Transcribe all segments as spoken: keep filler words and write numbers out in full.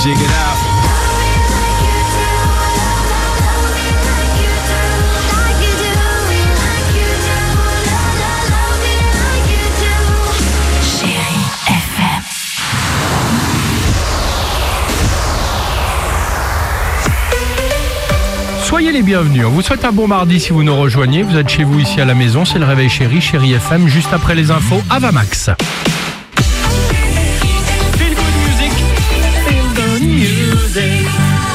Jig it out. Soyez les bienvenus. On vous souhaite un bon mardi si vous nous rejoignez. Vous êtes chez vous ici à la maison. C'est le réveil chéri, Chéri F M. Juste après les infos, Avamax. Feel good music. Feel good music.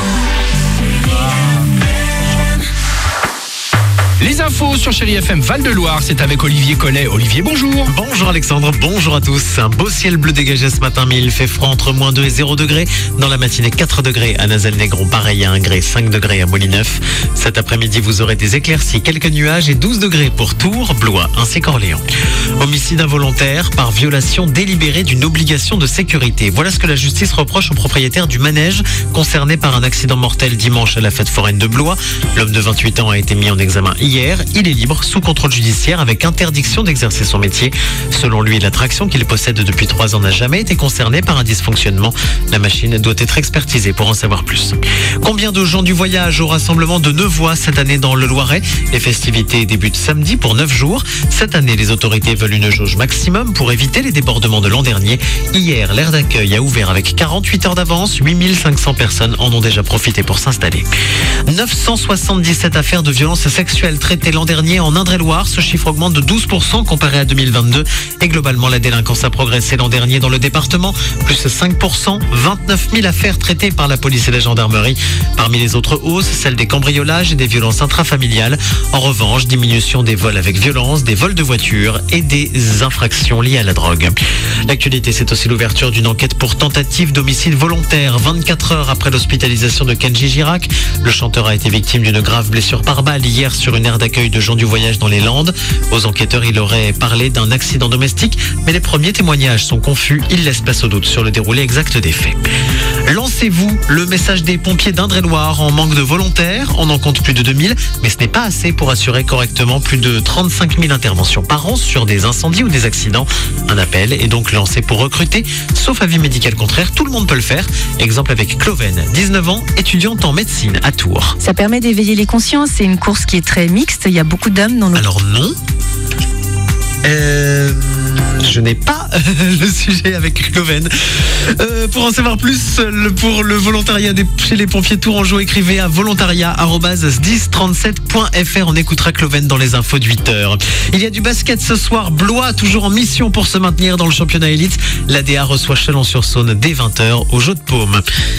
Les infos sur Chéri F M Val-de-Loire, c'est avec Olivier Collet. Olivier, bonjour. Bonjour Alexandre, bonjour à tous. Un beau ciel bleu dégagé ce matin, mais il fait froid entre moins deux et zéro degrés. Dans la matinée, quatre degrés à Nazelles-Négron, pareil à Ingré, cinq degrés à Molyneuf. Cet après-midi, vous aurez des éclaircies, quelques nuages et douze degrés pour Tours, Blois ainsi qu'Orléans. Homicide involontaire par violation délibérée d'une obligation de sécurité. Voilà ce que la justice reproche au propriétaire du manège concerné par un accident mortel dimanche à la fête foraine de Blois. L'homme de vingt-huit ans a été mis en examen hier. Il est libre sous contrôle judiciaire avec interdiction d'exercer son métier. Selon lui, l'attraction qu'il possède depuis trois ans n'a jamais été concernée par un dysfonctionnement. La machine doit être expertisée pour en savoir plus. Combien de gens du voyage au rassemblement de Neuvois cette année dans le Loiret? Les festivités débutent samedi pour neuf jours. Cette année, les autorités veulent une jauge maximum pour éviter les débordements de l'an dernier. Hier, l'aire d'accueil a ouvert avec quarante-huit heures d'avance. huit mille cinq cents personnes en ont déjà profité pour s'installer. neuf cent soixante-dix-sept affaires de violences sexuelles traitées l'an dernier en Indre-et-Loire. Ce chiffre augmente de douze pour cent comparé à deux mille vingt-deux. Et globalement, la délinquance a progressé l'an dernier dans le département, plus cinq pour cent. vingt-neuf mille affaires traitées par la police et la gendarmerie. Parmi les autres hausses, celle des cambriolages et des violences intrafamiliales. En revanche, diminution des vols avec violence, des vols de voitures et des infractions liées à la drogue. L'actualité, c'est aussi l'ouverture d'une enquête pour tentative d'homicide volontaire. vingt-quatre heures après l'hospitalisation de Kenji Girac, le chanteur a été victime d'une grave blessure par balle hier sur une aire d'accueil de gens du voyage dans les Landes. Aux enquêteurs, il aurait parlé d'un accident domestique, mais les premiers témoignages sont confus. Ils laissent place au doute sur le déroulé exact des faits. Lancez-vous, le message des pompiers d'Indre-et-Loire en manque de volontaires. On en compte plus de deux mille, mais ce n'est pas assez pour assurer correctement plus de trente-cinq mille interventions par an sur des incendies ou des accidents. Un appel est donc lancé pour recruter, sauf avis médical contraire, tout le monde peut le faire. Exemple avec Cloven, dix-neuf ans, étudiante en médecine à Tours. Ça permet d'éveiller les consciences, c'est une course qui est très mixte, il y a beaucoup d'hommes dans nos... Alors non, euh, je n'ai pas le sujet avec Cloven. Euh, pour en savoir plus, le, pour le volontariat des, chez les pompiers tourangeaux, écrivez à volontariat arobase s dix trente-sept point f r. On écoutera Cloven dans les infos de huit heures. Il y a du basket ce soir. Blois, toujours en mission pour se maintenir dans le championnat élite. L'A D A reçoit Chalon-sur-Saône dès vingt heures au Jeu de Paume.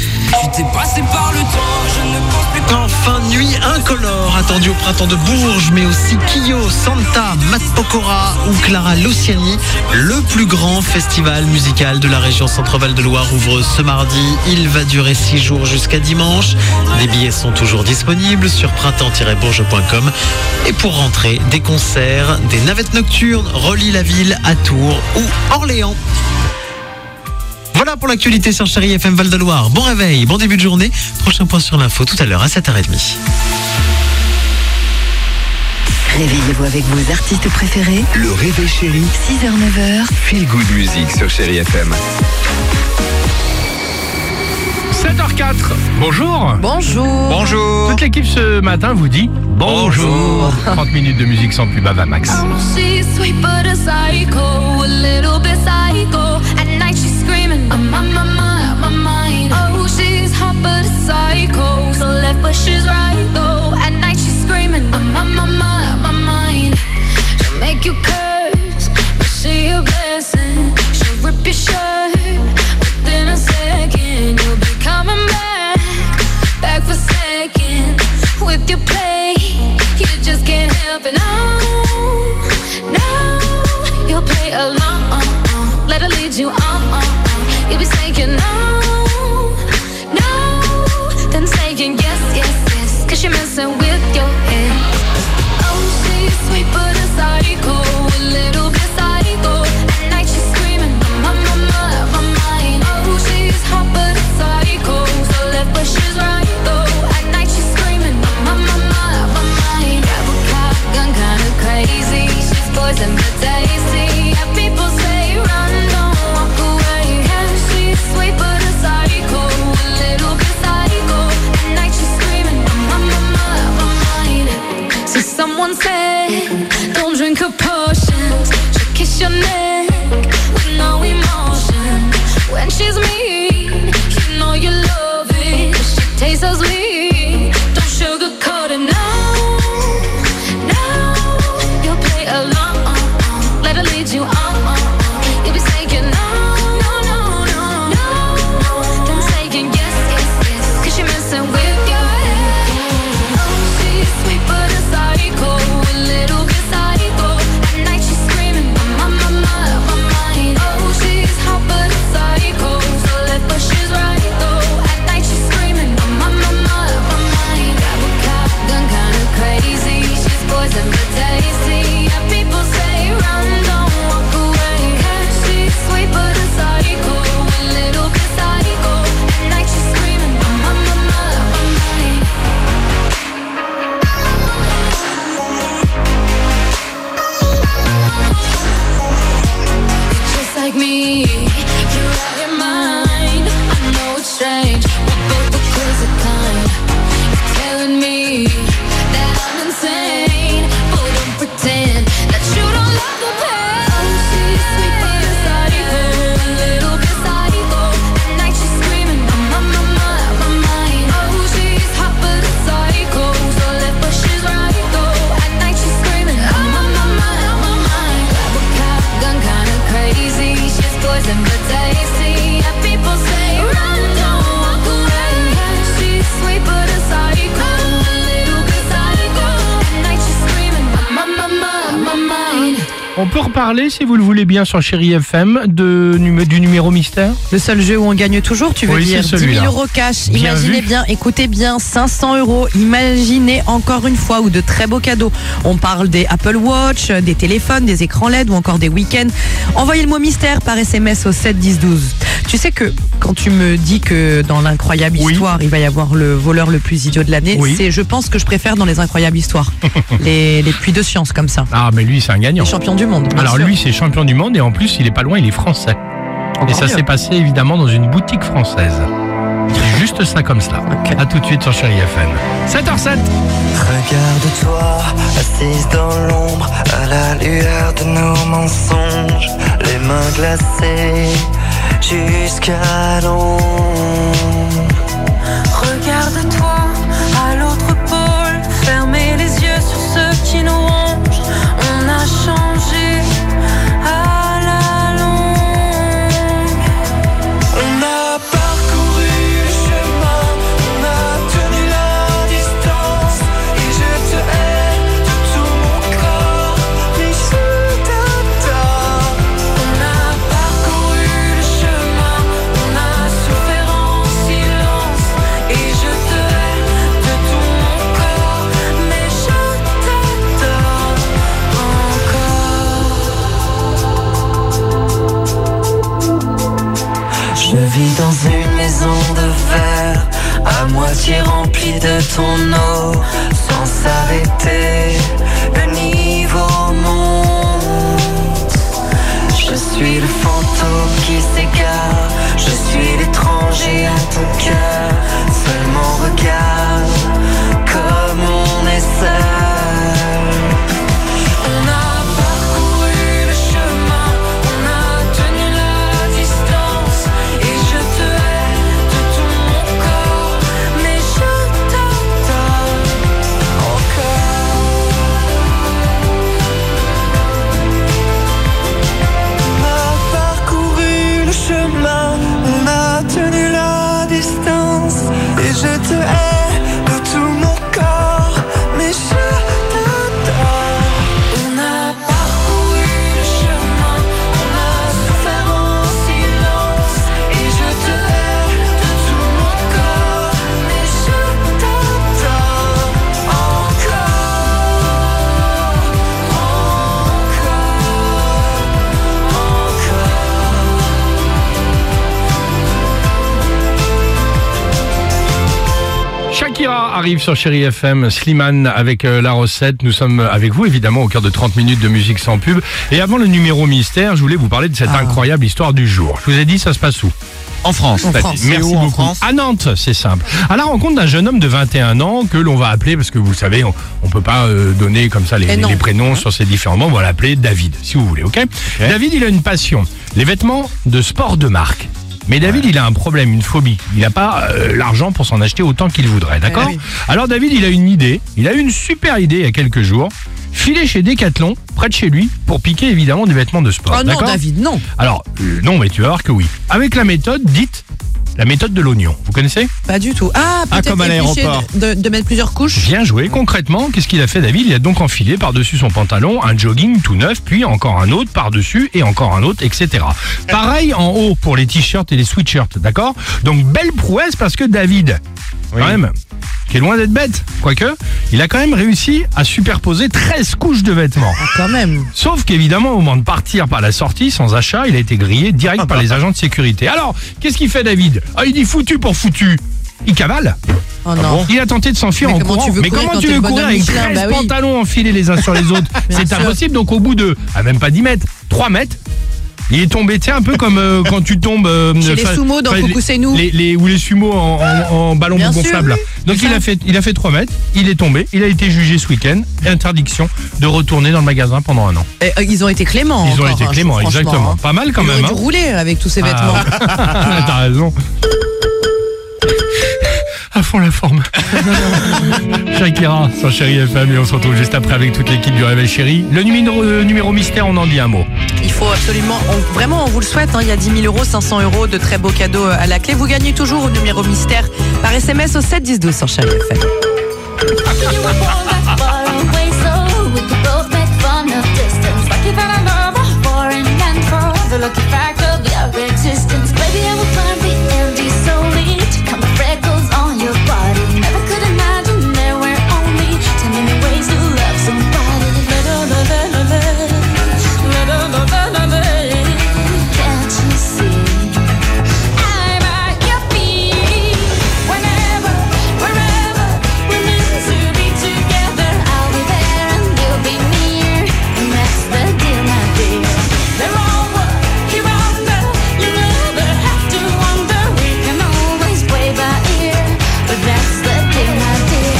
Enfin, nuit incolore attendue au printemps de Bourges, mais aussi Kyo, Santa, Matt Pokora ou Clara Luciani. Le plus grand festival musical de la région Centre-Val de Loire ouvre ce mardi. Il va durer six jours jusqu'à dimanche. Des billets sont toujours disponibles sur printemps tiret bourges point com. Et pour rentrer, des concerts, des navettes nocturnes relient la ville à Tours ou Orléans. Voilà pour l'actualité sur Chéri F M Val-de-Loire. Bon réveil, bon début de journée. Prochain point sur l'info tout à l'heure à sept heures trente. Réveillez-vous avec vos artistes préférés. Le réveil chéri. six heures neuf heures. Feel good music sur Chéri F M. sept heures quatre. Bonjour. Bonjour. Bonjour. Toute l'équipe ce matin vous dit bonjour. Bonjour. trente minutes de musique sans pub, Avamax. She's sweet but a psycho, a little bit psycho. At night she's screaming, I'm on my mind, my mind. Oh, she's hot but a psycho, so left but she's right though. At night she's screaming, I'm on my mind, my mind. She'll make you curse, but she a blessing. She'll rip your shirt within a second. You'll be coming back, back for second. With your play, you just can't help it. No, no, you'll play along. Let her lead you on. You'll be saying no, no, then saying yes, yes, yes. Cause you're messing with your head. Oh, she's sweet but a psycho, a little bit psycho. At night she's screaming, my, my, my, my mind. Oh, she's hot but a psycho, so left but she's right though. At night she's screaming, my, my, my, my mind. Grab a cop gun, kinda Someone said, don't drink her potions. She'll kiss your neck with no emotion. When she's mean, you know you love it. She tastes so sweet, don't sugarcoat it. No, no, you'll play along. Let her lead you on. You'll be saying no, no, no, no, no. Don't say yes, yes, yes, 'cause you're messing with your head. Oh, she's sweet but a psycho, a little bit psycho. At night she's screaming, my, my, my, my mind. Oh, she's hot but a psycho, so left but she's right though. At night she's screaming, my, my, my, my mind. Grab a cop, gun kinda crazy. She's poison but tasty. Yeah, people say run, don't walk away. 'Cause she's sweet but a psycho, a little bit psycho. At night she's screaming, my, my, my, my, my mind. Just like me, you're out your mind. I know it's strange, we're both the crazy kind. You're telling me that I'm insane, but don't pretend that you don't love the pain. Oh, she's sweet but a psycho, a little bit psycho. At night she's screaming, my, my, my, my, my mind. Oh, she's hot but a psycho, so left but she's right though. At night she's screaming, oh, my, my, my, my mind. Grab a cop, gun kinda crazy. She's poison but tasty. Yeah, people say run, don't walk away. She's sweet but a psycho, a little bit psycho. At night she's screaming, my, my, my, my mind. On peut reparler, si vous le voulez bien, sur Chérie F M, de, numé- du numéro mystère. Le seul jeu où on gagne toujours, tu veux Oui, dire c'est dix celui-là. mille euros cash. Bien Imaginez vu. bien, écoutez bien, cinq cents euros. Imaginez encore une fois, ou de très beaux cadeaux. On parle des Apple Watch, des téléphones, des écrans L E D ou encore des week-ends. Envoyez le mot mystère par S M S au sept dix douze. Tu sais que quand tu me dis que dans l'incroyable Oui. histoire, il va y avoir le voleur le plus idiot de l'année, Oui. c'est, je pense que je préfère dans les incroyables histoires. les, les puits de science comme ça. Ah, mais lui, c'est un gagnant. Les champions du monde. bien Alors sûr. lui, c'est champion du monde et en plus, il est pas loin, il est français. Et Encore ça mieux. s'est passé évidemment dans une boutique française. C'est juste ça comme cela. Ok. A tout de suite sur Chérie F M. sept heures sept. Regarde-toi, assise dans l'ombre, à la lueur de nos mensonges, les mains glacées jusqu'à l'ombre. Regarde-toi à l'autre pôle, fermez les yeux sur ce qui nous ronge. On a changé à la longue. On a parcouru le chemin, on a tenu la distance, et je te hais de tout mon corps, mais je t'adore. On a parcouru le chemin, on a souffert en silence. Et je te hais de tout mon corps, mais je t'adore encore. Je vis dans une maison de verre, à moitié remplie de ton eau, sans s'arrêter, le niveau monte. Je suis le fantôme qui s'égare, je suis l'étranger à ton cœur, seul mon regard, comme on est seul. On a parcouru le chemin, on a tenu la distance. Et je te hais de tout mon corps, mais je t'adore encore. On a parcouru le chemin, on a tenu la distance, et je te hais de tout mon corps, mais je t'adore. On a parcouru le chemin, on a souffert en silence. Et je te hais de tout mon corps, mais je t'adore encore, Shakira arrive sur Chérie F M, Slimane avec euh, la recette. Nous sommes avec vous évidemment au cœur de trente minutes de musique sans pub. Et avant le numéro mystère, je voulais vous parler de cette Ah. incroyable histoire du jour. Je vous ai dit, ça se passe où? En France. En t'as France. dit. Merci C'est où en beaucoup. France? À Nantes, c'est simple. À la rencontre d'un jeune homme de vingt et un ans que l'on va appeler, parce que vous savez, on, on peut pas euh, donner comme ça les, Et non. les prénoms sur ces différents mots, on va l'appeler David, si vous voulez, ok, David, il a une passion, les vêtements de sport de marque. Mais David, il a un problème, une phobie. Il n'a pas euh, l'argent pour s'en acheter autant qu'il voudrait, d'accord? Eh oui. Alors David, il a une idée, il a eu une super idée il y a quelques jours. Filer chez Decathlon, près de chez lui, pour piquer évidemment des vêtements de sport. Oh non, d'accord David, non. Alors, euh, non, mais tu vas voir que oui. Avec la méthode dite, la méthode de l'oignon. Vous connaissez? Pas du tout. Ah, Ah, peut-être comme à éplucher l'aéroport. de, de mettre plusieurs couches. Bien joué. Concrètement, qu'est-ce qu'il a fait, David? Il a donc enfilé par-dessus son pantalon un jogging tout neuf, puis encore un autre par-dessus et encore un autre, et cetera. Pareil en haut pour les t-shirts et les sweatshirts, d'accord? Donc, belle prouesse parce que David, quand même, qui est loin d'être bête, quoique, il a quand même réussi à superposer treize couches de vêtements. Ah, quand même. Sauf qu'évidemment, au moment de partir par la sortie, sans achat, il a été grillé direct par les agents de sécurité. Alors, qu'est-ce qu'il fait, David? Ah, il dit foutu pour foutu. Il cavale. Oh non. Il a tenté de s'enfuir Mais en comment courant. tu veux Mais courir comment quand tu t'es veux le courir bonhomme avec Michelin? treize Bah oui. pantalons enfilés les uns sur les autres? Bien C'est sûr. impossible. Donc, au bout de, ah, même pas dix mètres, trois mètres, il est tombé, tu sais, un peu comme euh, quand tu tombes... euh, Chez les enfin, sumo dans enfin, les- Kokusenu. les, les, Ou les sumo en, en, en ballon Bien sûr, gonflable. oui. Donc, C'est il ça. a, fait, il a fait trois mètres, il est tombé, il a été jugé ce week-end. Interdiction de retourner dans le magasin pendant un an. Et, euh, ils ont été cléments. Ils ont encore, été hein, cléments, franchement, exactement. hein. Pas mal quand Il même. aurait hein. dû rouler avec tous ces vêtements. Ah, t'as raison. À fond la forme. Shakira sur Chéri F M et on se retrouve juste après avec toute l'équipe du Réveil Chéri. Le numéro, euh, numéro mystère, on en dit un mot. Il faut absolument, on- vraiment, on vous le souhaite. hein, il y a dix mille euros, cinq cents euros de très beaux cadeaux à la clé. Vous gagnez toujours au numéro mystère par S M S au sept dix douze sur Chéri F M. You were born that far away, so we could both make fun of distance. Lucky that I love a foreign and for the lucky fact of your existence. Baby, I will climb the Andes solely to count the freckles on your body. Never could imagine there were only ten million ways to love somebody. Can't you see? I'm at your feet. Whenever, wherever we're meant to be together, I'll be there and you'll be near, and that's the deal, my dear. They're all what you're under. You never have to wonder. We can always play by ear, but that's the deal, my dear.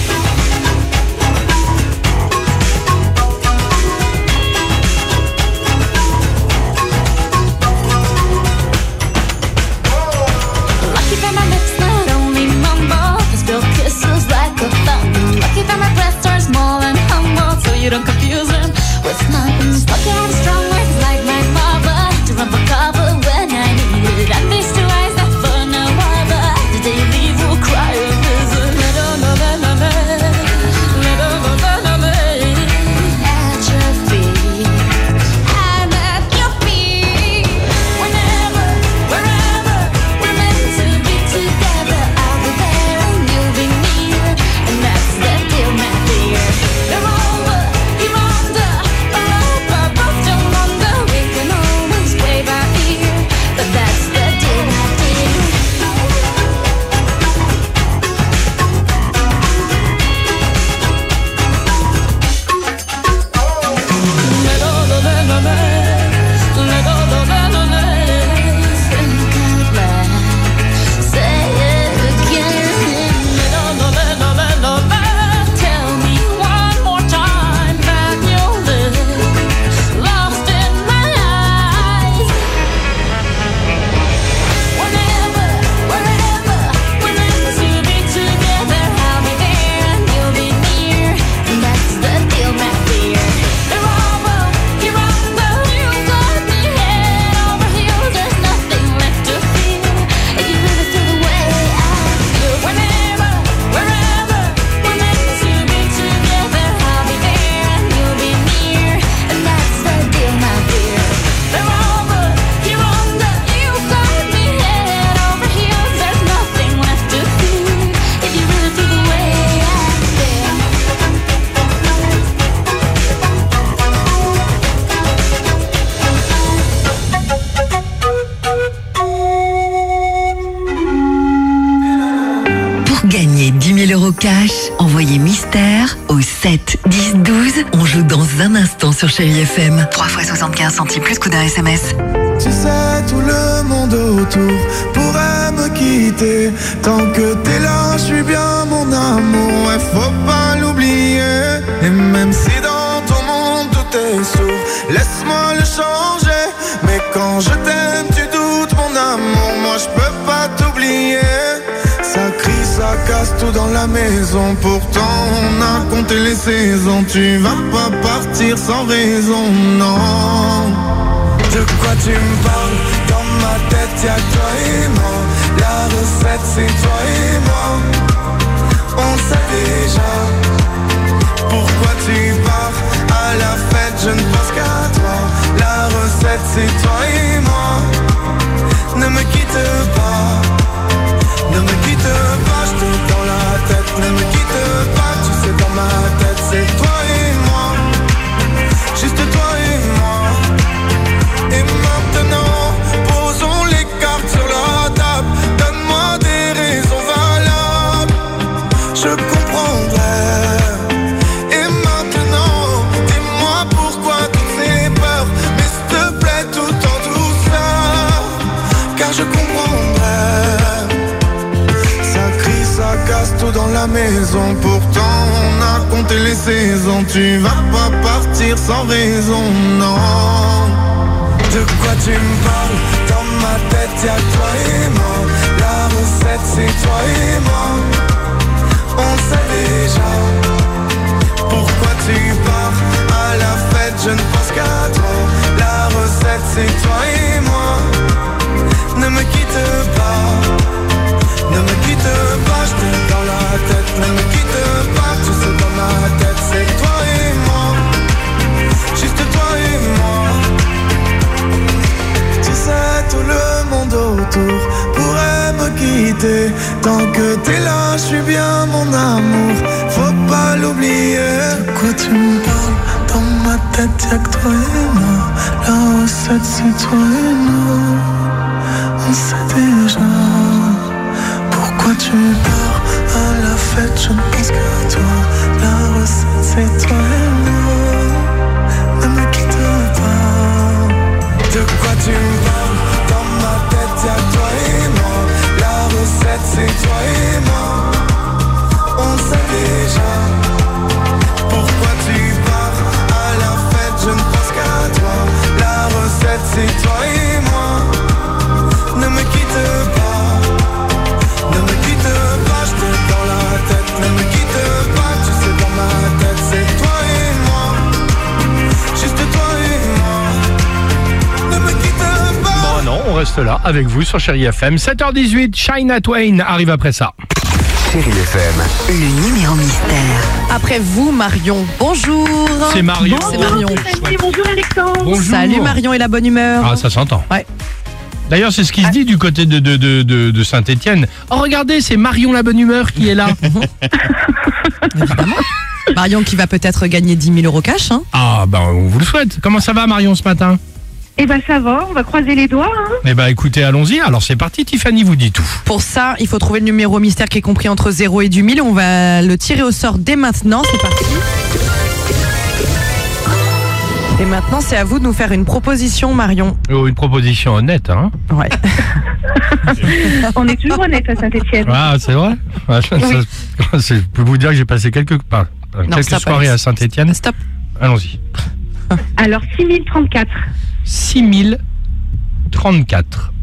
Lucky that my lips not only mumble, but still kisses like a fountain. Lucky that my breasts are small and humble, so you don't confuse them with nothing. Lucky I have strong words like my mother to run for cover when I need it. And these two eyes that for no other, the day you leave will cry a visit. At your feet, I'm at your feet. Whenever, wherever we're meant to be together, I'll be there and you'll be near, and that's the deal, my dear. They're over, you're under, or up above, don't wonder. We can always play by ear, but that's the deal, my dear. Think out loud, say it again. Tell me one more time that you'll live lost in my eyes. Whenever, wherever we're meant to be together, I'll be there and you'll be near, and that's the deal, my dear. They're over, you're under, you got me head over heels. There's nothing left to feel if you really feel the way I feel. Whenever, wherever we're meant to be together, I'll be there and you'll be near, and that's the deal, my dear. They're over, you're under, you got me head over heels. There's nothing left to feel if you really feel the way I feel. Pour gagner dix mille euros cash, envoyez mystère au sept dix douze. On joue dans un instant sur Chéri F M. trois fois soixante-quinze centimes plus coup d'un S M S. Tu sais, tout le monde autour pourrait me quitter. Tant que t'es là, je suis bien mon amour, ouais, faut pas l'oublier. Et même si dans ton monde tout est sourd, laisse-moi le changer. Mais quand je t'aime, tu doutes mon amour, moi je peux pas t'oublier. Ça crie, ça casse tout dans la maison, pourtant on a compté les saisons. Tu vas pas partir sans raison, non. De quoi tu me parles? Dans ma tête y'a que toi et moi. La recette c'est toi et moi. On sait déjà. Pourquoi tu pars? À la fête je ne pense qu'à toi. La recette c'est toi et moi. Ne me quitte pas. Ne me quitte pas, je t'ai dans la tête. Ne me quitte pas, tu sais dans ma tête c'est toi et moi. Juste toi et moi. Et maintenant, posons les cartes sur la table. Donne-moi des raisons valables, je comprendrai. Et maintenant, dis-moi pourquoi toutes ces peurs. Mais s'il te plaît, tout en douceur, car je comprendrai. Ça crie, ça casse tout dans la maison. Pourtant, on a compté les saisons. Tu vas pas partir sans raison, non. De quoi tu me parles? Dans ma tête y'a que toi et moi. La recette c'est toi et moi. On sait déjà. Pourquoi tu pars? À la fête je ne pense qu'à toi. La recette c'est toi et moi. Ne me quitte pas. Ne me quitte pas, je t'ai dans la tête. Ne me quitte pas, tu sais dans ma tête c'est toi et moi. Juste toi et moi. Tout le monde autour pourrait me quitter. Tant que t'es là, je suis bien mon amour, faut pas l'oublier. De quoi tu me parles? Dans ma tête y'a que toi et moi. La recette c'est toi et moi. On sait déjà. Pourquoi tu pars? À la fête je ne pense qu'à toi. La recette c'est toi et moi. Ne me quitte pas. De quoi tu me parles? Y'a toi et moi, la recette c'est toi et moi. On sait déjà. Pourquoi tu pars? À la fête je ne pense qu'à toi. La recette c'est toi et moi. Ne me quitte pas. Ne me quitte pas, je t'ai dans la tête. Ne me quitte pas, tu sais dans ma tête c'est toi et moi. Juste toi et moi. Ne me quitte pas. Bon non, on reste là avec vous sur Chérie F M. sept heures dix-huit, Shania Twain arrive après ça. Chérie F M. Le numéro mystère. Après vous, Marion. Bonjour. C'est Marion. C'est Marion. Salut, bonjour Alexandre. Bonjour. Salut Marion et la bonne humeur. Ah, ça s'entend. Ouais. D'ailleurs, c'est ce qui se dit du côté de, de, de, de, de Saint-Étienne. Oh, regardez, c'est Marion la bonne humeur qui est là. Évidemment. Marion qui va peut-être gagner dix mille euros cash. Hein. Ah, ben, on vous le souhaite. Comment ça va, Marion, ce matin? Eh ben ça va, on va croiser les doigts. Hein. Eh ben, écoutez, allons-y. Alors, c'est parti, Tiffany vous dit tout. Pour ça, il faut trouver le numéro mystère qui est compris entre zéro et dix mille. On va le tirer au sort dès maintenant. C'est parti. Et maintenant, c'est à vous de nous faire une proposition, Marion. Oh, une proposition honnête, hein? Ouais. On est toujours honnête à Saint-Étienne. Ah, c'est vrai? Ah, ça, Oui. ça, je peux vous dire que j'ai passé quelques, pas, Non, quelques stop, soirées Alex. à Saint-Étienne. Stop. Allons-y. Alors six mille trente-quatre. six mille trente-quatre.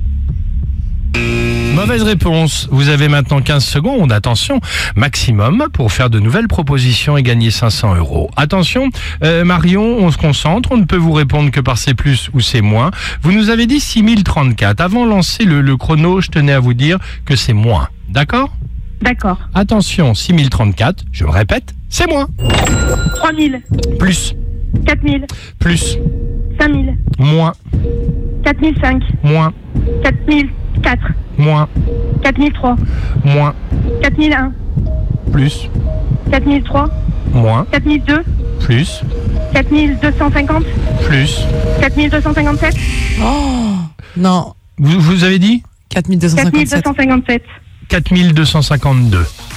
Mauvaise réponse. Vous avez maintenant quinze secondes. Attention, maximum pour faire de nouvelles propositions et gagner cinq cents euros. Attention, euh, Marion, on se concentre. On ne peut vous répondre que par c'est plus ou c'est moins. Vous nous avez dit six mille trente-quatre. Avant de lancer le, le chrono, je tenais à vous dire que c'est moins. D'accord? D'accord. Attention, six mille trente-quatre. Je me répète, c'est moins. trois mille. Plus. quatre mille. Plus. cinq mille. Moins. quatre mille cinq. Moins. quatre mille quatre. Moins. quatre mille trois. Moins. quatre mille un. Plus. quatre mille trois. Moins. quatre mille deux. Plus. quatre mille deux cent cinquante. Plus. quatre mille deux cent cinquante-sept. Oh non. Vous, vous avez dit quatre mille deux cent quatre mille deux cinquante-sept. cent cinquante-sept. quatre mille deux cent cinquante-deux.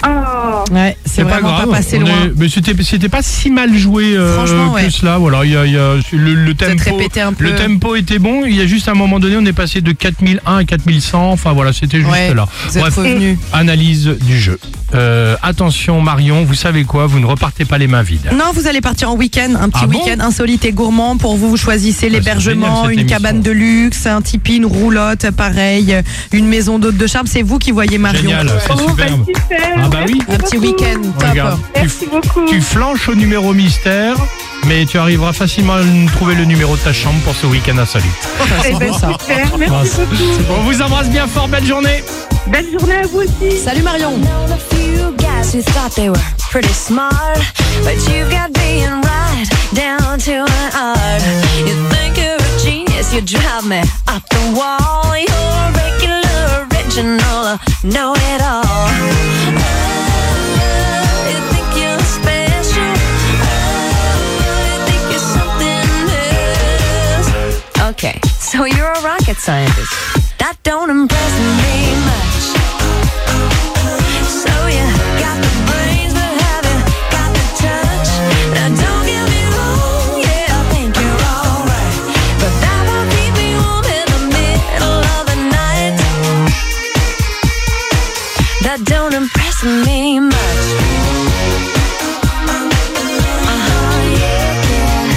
Oh, Ouais, c'est C'est pas vraiment grave. pas passé on loin. est- Mais c'était, c'était pas si mal joué euh, Franchement, ouais. que cela. Voilà, il y a, il y a- le, le êtes tempo. répété un peu. Le tempo était bon. Il y a juste un moment donné, on est passé de quatre mille un à quatre mille cent. Enfin voilà, c'était juste Ouais, là. vous êtes Bref, revenu. analyse du jeu. Euh, attention Marion, vous savez quoi? Vous ne repartez pas les mains vides. Non, vous allez partir en week-end, un petit Ah bon week-end insolite et gourmand. Pour vous, vous choisissez l'hébergement, génial, cette une émission. cabane de luxe, un tipi, une roulotte, pareil, une maison d'hôte de charme. C'est vous qui voyez Marion. Génial, c'est oh bah superbe. super. Ah bah oui. Un petit week-end, top. Regarde, tu, Merci beaucoup. tu flanches au numéro mystère, mais tu arriveras facilement à trouver le numéro de ta chambre pour ce week-end insolite. Eh ben, super, merci Grâce. beaucoup. On vous embrasse bien fort, belle journée. Belle journée à vous aussi. Salut Marion. known a few guys who thought they were pretty smart, but you've got being right down to an art. You think you're a genius, you drive me up the wall. You're regular, original, know it all. Oh, you think you're special. Oh, you think you're something else. Okay, so you're a rocket scientist. That don't impress me much. So you got the brains, but have you got the touch? Now don't get me wrong, yeah, I think you're alright, but that won't keep me warm in the middle of the night. That don't impress me much. Uh-huh, yeah,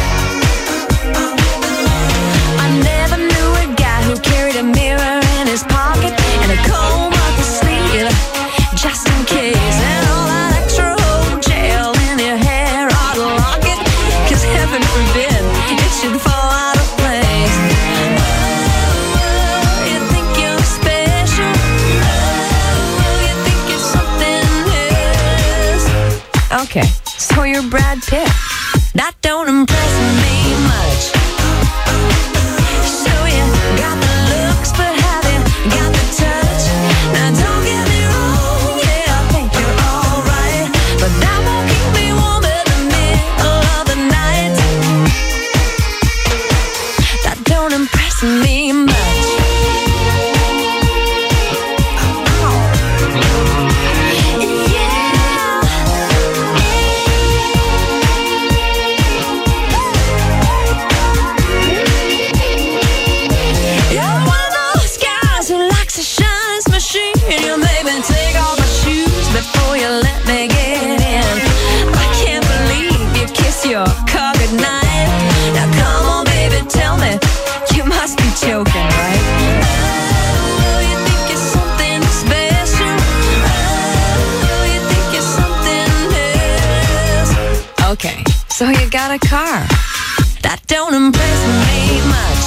yeah. I never knew a guy who carried a mirror in his pocket and a comb up his sleeve, just in case. And all that extra old gel in your hair ought to lock it, 'cause heaven forbid it should fall out of place. Oh, you think you're special. Oh, you think you're something else. Okay, so you're Brad Pitt. That don't impress me much. So you got the looks, but have you got the touch? Now don't get me wrong, yeah, I think you're alright, but that won't keep me warm in the middle of the night. That don't impress me much. You're one of those guys who likes to shine his machine. You made me take off my shoes before you let me get in. I can't believe you kiss your car goodnight. Now come on, baby, tell me, you must be joking, right? Oh, you think you're something special. Oh, you think you're something else. Okay, so you got a car. That don't impress me much.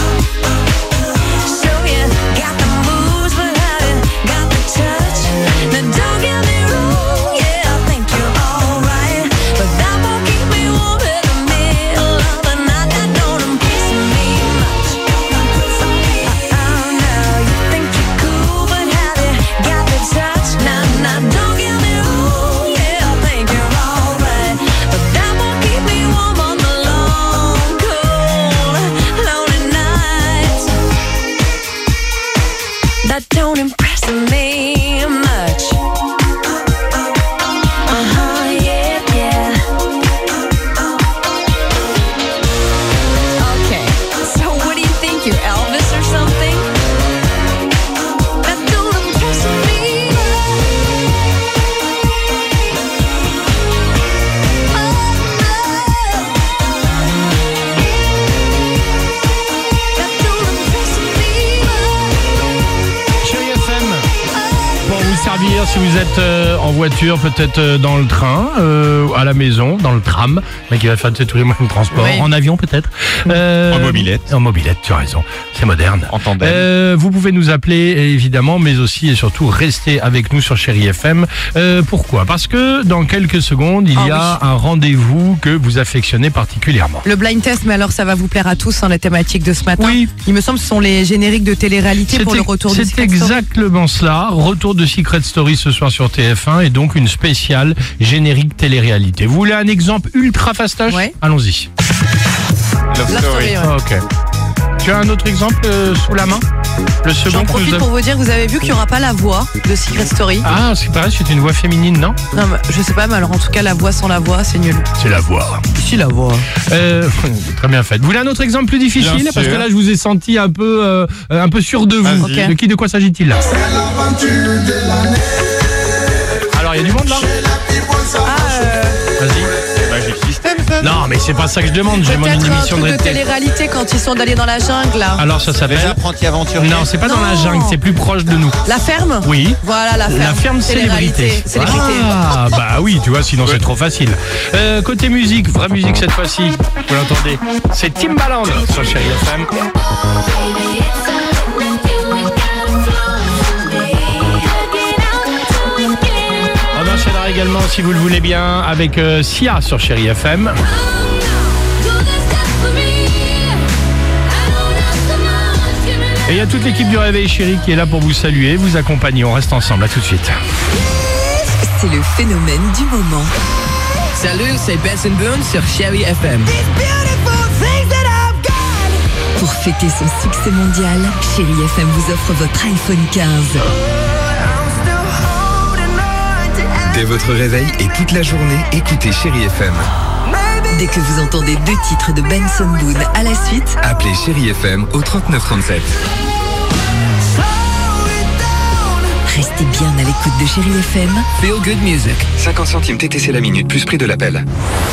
So you got the moves, but have you got the touch? Now don't get me wrong, yeah, I think you're alright, but that won't keep me warm in the middle of the night. That don't impress me much. Oh no, you think you're cool, but have you got the touch? Now, now don't get me wrong, yeah, I think you're alright, but that won't keep me warm on the long, cold, lonely nights. That don't impress me much. Uh-huh, yeah, yeah. Okay, so what do you think, you're Elvis or something? That don't impress me That don't impress me Chérie F M, pour vous servir si vous êtes euh, en voiture, peut-être euh, dans le train, euh, à la maison, dans le tram, mais qui va faire tous les moyens de transport, Oui. en avion peut-être. Euh, En mobilette. En mobilette, tu as raison, c'est moderne. En tandem. Euh, vous pouvez nous appeler évidemment, mais aussi et surtout rester avec nous sur Chérie F M. Euh, pourquoi? Parce que dans quelques secondes, il Ah y a oui. un rendez-vous que vous affectionnez particulièrement. Le blind test, mais alors ça va vous plaire à tous, hein, la thématique de ce matin. Oui. Il me semble que ce sont les génériques de télé-réalité pour le retour du C'est Secret Story. exactement cela. Retour de Secret Story ce soir sur T F un et donc une spéciale générique télé-réalité. Vous voulez un exemple ultra fastoche? Ouais. Allons-y. Love Love Story. Story, ouais. Ok. Tu as un autre exemple euh, sous la main? Le second J'en que profite nous pour vous dire que vous avez vu qu'il n'y aura pas la voix de Secret Story. Ah, c'est pareil, c'est une voix féminine, non? Non, mais je sais pas, mais alors en tout cas, la voix sans la voix, c'est nul. C'est la voix. Si, la voix. Euh, très bien fait. Vous voulez un autre exemple plus difficile? Bien Parce sûr. que là, je vous ai senti un peu, euh, un peu sûr de vous. Vas-y. De qui, de quoi s'agit-il là? Alors, il y a du monde là? Ah, euh, Vas-y. Magic System, ça? Non, mais c'est pas ça que je demande. J'ai mon peut-être un émission truc de de réalité. télé-réalité quand ils sont allés dans la jungle, là. Alors, ça Les s'appelle. apprentis aventuriers. Non, c'est pas dans la Non. jungle, c'est plus proche de nous. La ferme? Oui. Voilà, la ferme. La ferme célébrité. Télé-réalité. Célébrité. Ah, bah oui, tu vois, sinon c'est trop facile. Euh, côté musique, vraie musique cette fois-ci, vous l'entendez, c'est Timbaland sur Chérie F M. On enchaînera également, si vous le voulez bien, avec euh, Sia sur Chérie F M. Et il y a toute l'équipe du Réveil Chérie qui est là pour vous saluer, vous accompagner. On reste ensemble, à tout de suite. C'est le phénomène du moment. Salut, c'est Benson Boone sur Chérie F M. Pour fêter son succès mondial, Chérie F M vous offre votre iPhone quinze. Dès votre réveil et toute la journée, écoutez Chérie F M. Dès que vous entendez deux titres de Benson Boone à la suite, Appelez Chérie F M au trente-neuf trente-sept. restez bien à l'écoute de Chérie F M. Feel good music. cinquante centimes T T C la minute, plus prix de l'appel.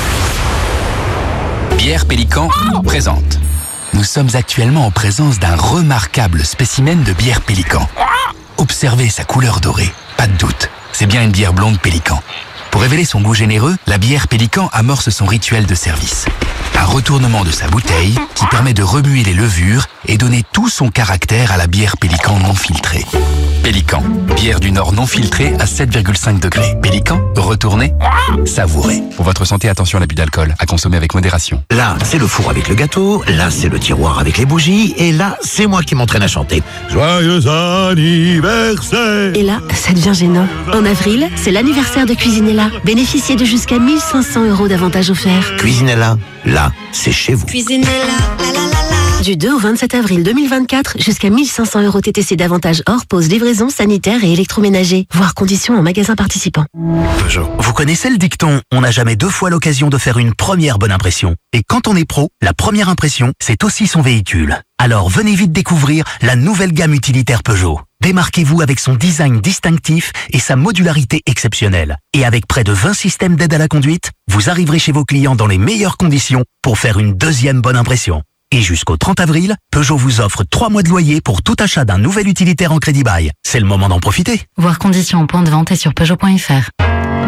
Bière Pélican présente. Nous sommes actuellement en présence d'un remarquable spécimen de bière Pélican. Observez sa couleur dorée, pas de doute, c'est bien une bière blonde Pélican. Pour révéler son goût généreux, la bière Pélican amorce son rituel de service. Un retournement de sa bouteille qui permet de remuer les levures et donner tout son caractère à la bière Pélican non filtrée. Pélican, bière du Nord non filtrée à sept virgule cinq degrés. Pélican, retournez, savourez. Pour votre santé, attention à l'abus d'alcool, à consommer avec modération. Là, c'est le four avec le gâteau, là, c'est le tiroir avec les bougies, et là, c'est moi qui m'entraîne à chanter. Joyeux anniversaire! Et là, ça devient gênant. En avril, c'est l'anniversaire de Cuisinella. Bénéficiez de jusqu'à mille cinq cents euros d'avantages offerts. Cuisinella, là, c'est chez vous. Cuisinella, la la la la. Du deux au vingt-sept avril deux mille vingt-quatre, jusqu'à mille cinq cents euros T T C d'avantages hors pause, livraison, sanitaire et électroménager. Voir conditions en magasin participant. Peugeot. Vous connaissez le dicton « On n'a jamais deux fois l'occasion de faire une première bonne impression ». Et quand on est pro, la première impression, c'est aussi son véhicule. Alors venez vite découvrir la nouvelle gamme utilitaire Peugeot. Démarquez-vous avec son design distinctif et sa modularité exceptionnelle. Et avec près de vingt systèmes d'aide à la conduite, vous arriverez chez vos clients dans les meilleures conditions pour faire une deuxième bonne impression. Et jusqu'au trente avril, Peugeot vous offre trois mois de loyer pour tout achat d'un nouvel utilitaire en crédit bail. C'est le moment d'en profiter. Voir conditions en point de vente et sur Peugeot point F R.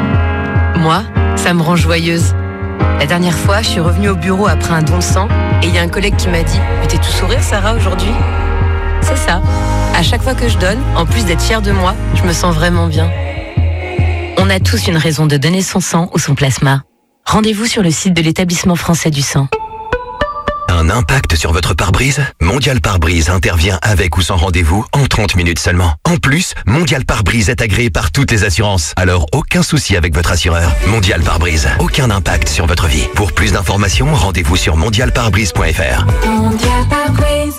Moi, ça me rend joyeuse. La dernière fois, je suis revenue au bureau après un don de sang et il y a un collègue qui m'a dit « Mais t'es tout sourire, Sarah, aujourd'hui ?» C'est ça. À chaque fois que je donne, en plus d'être fière de moi, je me sens vraiment bien. On a tous une raison de donner son sang ou son plasma. Rendez-vous sur le site de l'établissement français du sang. Un impact sur votre pare-brise? Mondial Pare-Brise intervient avec ou sans rendez-vous en trente minutes seulement. En plus, Mondial Pare-Brise est agréé par toutes les assurances. Alors aucun souci avec votre assureur. Mondial Pare-Brise, aucun impact sur votre vie. Pour plus d'informations, rendez-vous sur mondial pare brise point F R. Mondial Pare-Brise.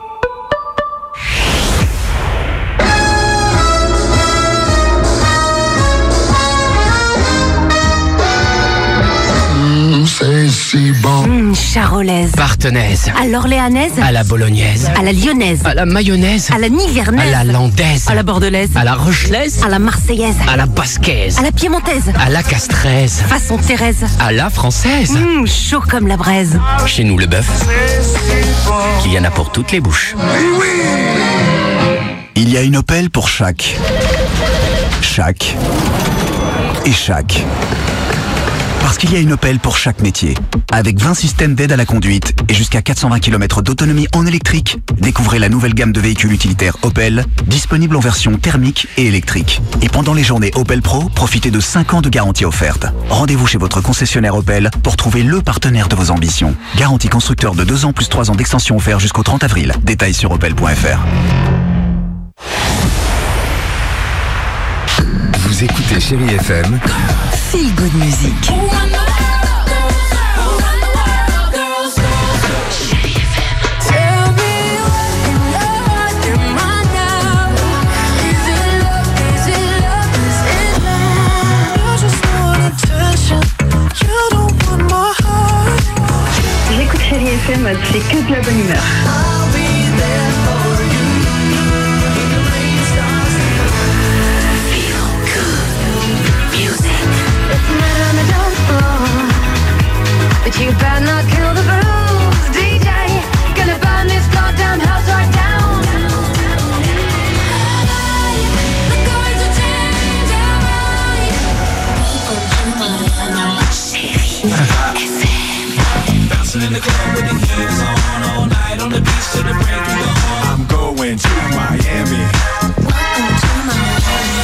C'est si bon. Mmh, charolaise. Partenaise. À l'orléanaise. À la bolognaise. À la lyonnaise. À la mayonnaise. À la nivernaise. À la landaise. À la bordelaise. À la rochelaise. À la marseillaise. À la basquaise. À la piémontaise. À la castraise. Façon Thérèse. À la française. Mmh, chaud comme la braise. Chez nous, le bœuf, il y en a pour toutes les bouches. Il y a une Opel pour chaque. Chaque. Et chaque. Parce qu'il y a une Opel pour chaque métier. Avec vingt systèmes d'aide à la conduite et jusqu'à quatre cent vingt kilomètres d'autonomie en électrique, découvrez la nouvelle gamme de véhicules utilitaires Opel, disponible en version thermique et électrique. Et pendant les journées Opel Pro, profitez de cinq ans de garantie offerte. Rendez-vous chez votre concessionnaire Opel pour trouver le partenaire de vos ambitions. Garantie constructeur de deux ans plus trois ans d'extension offert jusqu'au trente avril. Détails sur opel point F R. Vous écoutez Chérie F M. Feel good music. Tell me mode, c'est que de la bonne humeur. But you better not kill the groove, D J. Gonna burn this goddamn house right down. The chords will change our minds. Bouncing in the club with the heels on all night on the beach till the break of dawn. I'm going to Miami. Welcome to Miami.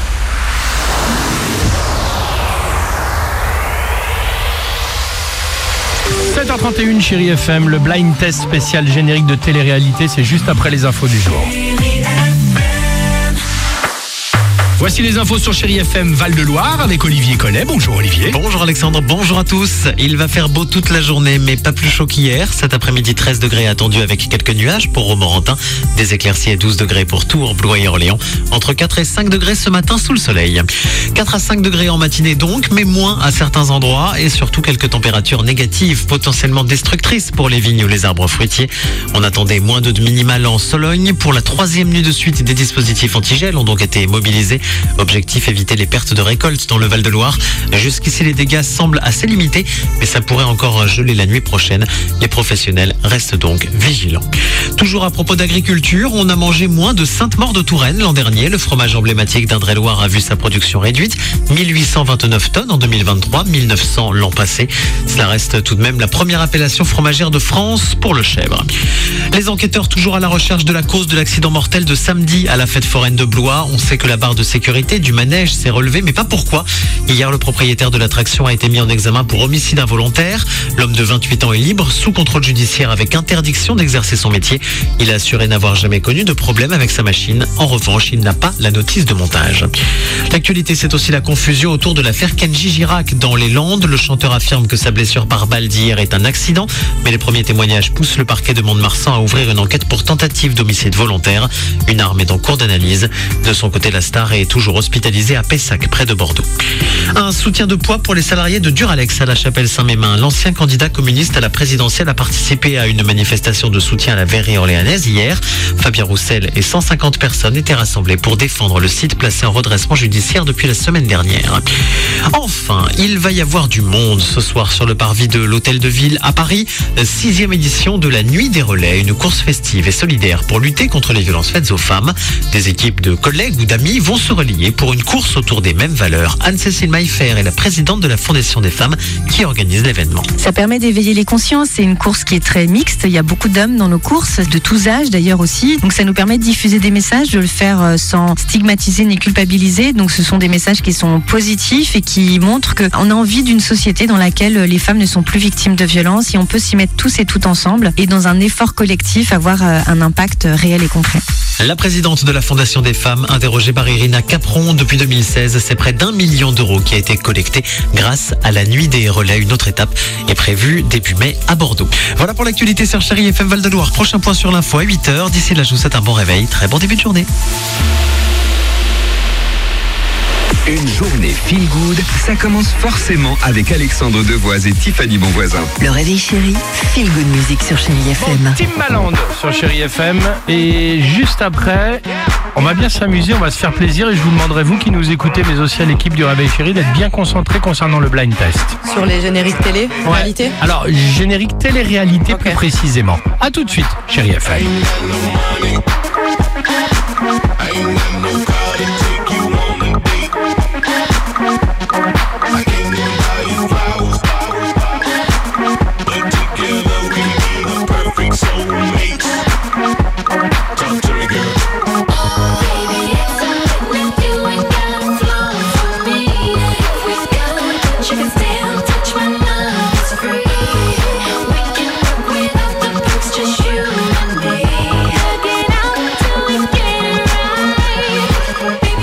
sept heures trente et une, Chérie F M, le blind test spécial générique de télé-réalité, c'est juste après les infos du jour. Voici les infos sur Chérie F M Val-de-Loire avec Olivier Collet. Bonjour Olivier. Bonjour Alexandre, bonjour à tous. Il va faire beau toute la journée, mais pas plus chaud qu'hier. Cet après-midi, treize degrés attendus avec quelques nuages pour Romorantin. Des éclaircies à douze degrés pour Tours, Blois et Orléans. Entre quatre et cinq degrés ce matin sous le soleil. quatre à cinq degrés en matinée donc, mais moins à certains endroits. Et surtout quelques températures négatives, potentiellement destructrices pour les vignes ou les arbres fruitiers. On attendait moins de minimales en Sologne. Pour la troisième nuit de suite, des dispositifs antigel ont donc été mobilisés. Objectif, éviter les pertes de récolte dans le Val-de-Loire. Jusqu'ici, les dégâts semblent assez limités, mais ça pourrait encore geler la nuit prochaine. Les professionnels restent donc vigilants. Toujours à propos d'agriculture, on a mangé moins de Sainte-Maure-de-Touraine l'an dernier. Le fromage emblématique d'Indre-et-Loire a vu sa production réduite. mille huit cent vingt-neuf tonnes en deux mille vingt-trois, mille neuf cents l'an passé. Cela reste tout de même la première appellation fromagère de France pour le chèvre. Les enquêteurs toujours à la recherche de la cause de l'accident mortel de samedi à la fête foraine de Blois. On sait que la barre de sécurité du manège s'est relevée, mais pas pourquoi. Hier, le propriétaire de l'attraction a été mis en examen pour homicide involontaire. L'homme de vingt-huit ans est libre, sous contrôle judiciaire avec interdiction d'exercer son métier. Il a assuré n'avoir jamais connu de problème avec sa machine. En revanche, il n'a pas la notice de montage. L'actualité, c'est aussi la confusion autour de l'affaire Kenji Girac dans les Landes. Le chanteur affirme que sa blessure par balle d'hier est un accident, mais les premiers témoignages poussent le parquet de Mont-de-Marsan à ouvrir une enquête pour tentative d'homicide volontaire. Une arme est en cours d'analyse. De son côté, la star est toujours hospitalisé à Pessac, près de Bordeaux. Un soutien de poids pour les salariés de Duralex à la Chapelle-Saint-Mémin. L'ancien candidat communiste à la présidentielle a participé à une manifestation de soutien à la verrerie orléanaise hier. Fabien Roussel et cent cinquante personnes étaient rassemblées pour défendre le site placé en redressement judiciaire depuis la semaine dernière. Enfin, il va y avoir du monde ce soir sur le parvis de l'Hôtel de Ville à Paris. Sixième édition de la Nuit des Relais, une course festive et solidaire pour lutter contre les violences faites aux femmes. Des équipes de collègues ou d'amis vont se relier pour une course autour des mêmes valeurs. Anne-Cécile Maillefer est la présidente de la Fondation des femmes qui organise l'événement. Ça permet d'éveiller les consciences. C'est une course qui est très mixte. Il y a beaucoup d'hommes dans nos courses, de tous âges d'ailleurs aussi. Donc ça nous permet de diffuser des messages, de le faire sans stigmatiser ni culpabiliser. Donc ce sont des messages qui sont positifs et qui montrent qu'on a envie d'une société dans laquelle les femmes ne sont plus victimes de violences et on peut s'y mettre tous et toutes ensemble et dans un effort collectif avoir un impact réel et concret. La présidente de la Fondation des femmes, interrogée par Irina Capron depuis deux mille seize, c'est près d'un million d'euros qui a été collecté grâce à la Nuit des Relais. Une autre étape est prévue début mai à Bordeaux. Voilà pour l'actualité sur Chérie F M Val-de-Loire. Prochain point sur l'info à huit heures. D'ici là, je vous souhaite un bon réveil. Très bon début de journée. Une journée feel good, ça commence forcément avec Alexandre Devoise et Tiffany Bonvoisin. Le réveil chéri, feel good music sur Chérie F M. Timbaland sur Chérie F M. Et juste après, on va bien s'amuser, on va se faire plaisir. Et je vous demanderai, vous qui nous écoutez, mais aussi à l'équipe du réveil chéri, d'être bien concentrés concernant le blind test. Sur les génériques télé, ouais. Réalité. Alors, générique télé-réalité okay. Plus précisément. A tout de suite, Chérie F M. Baby,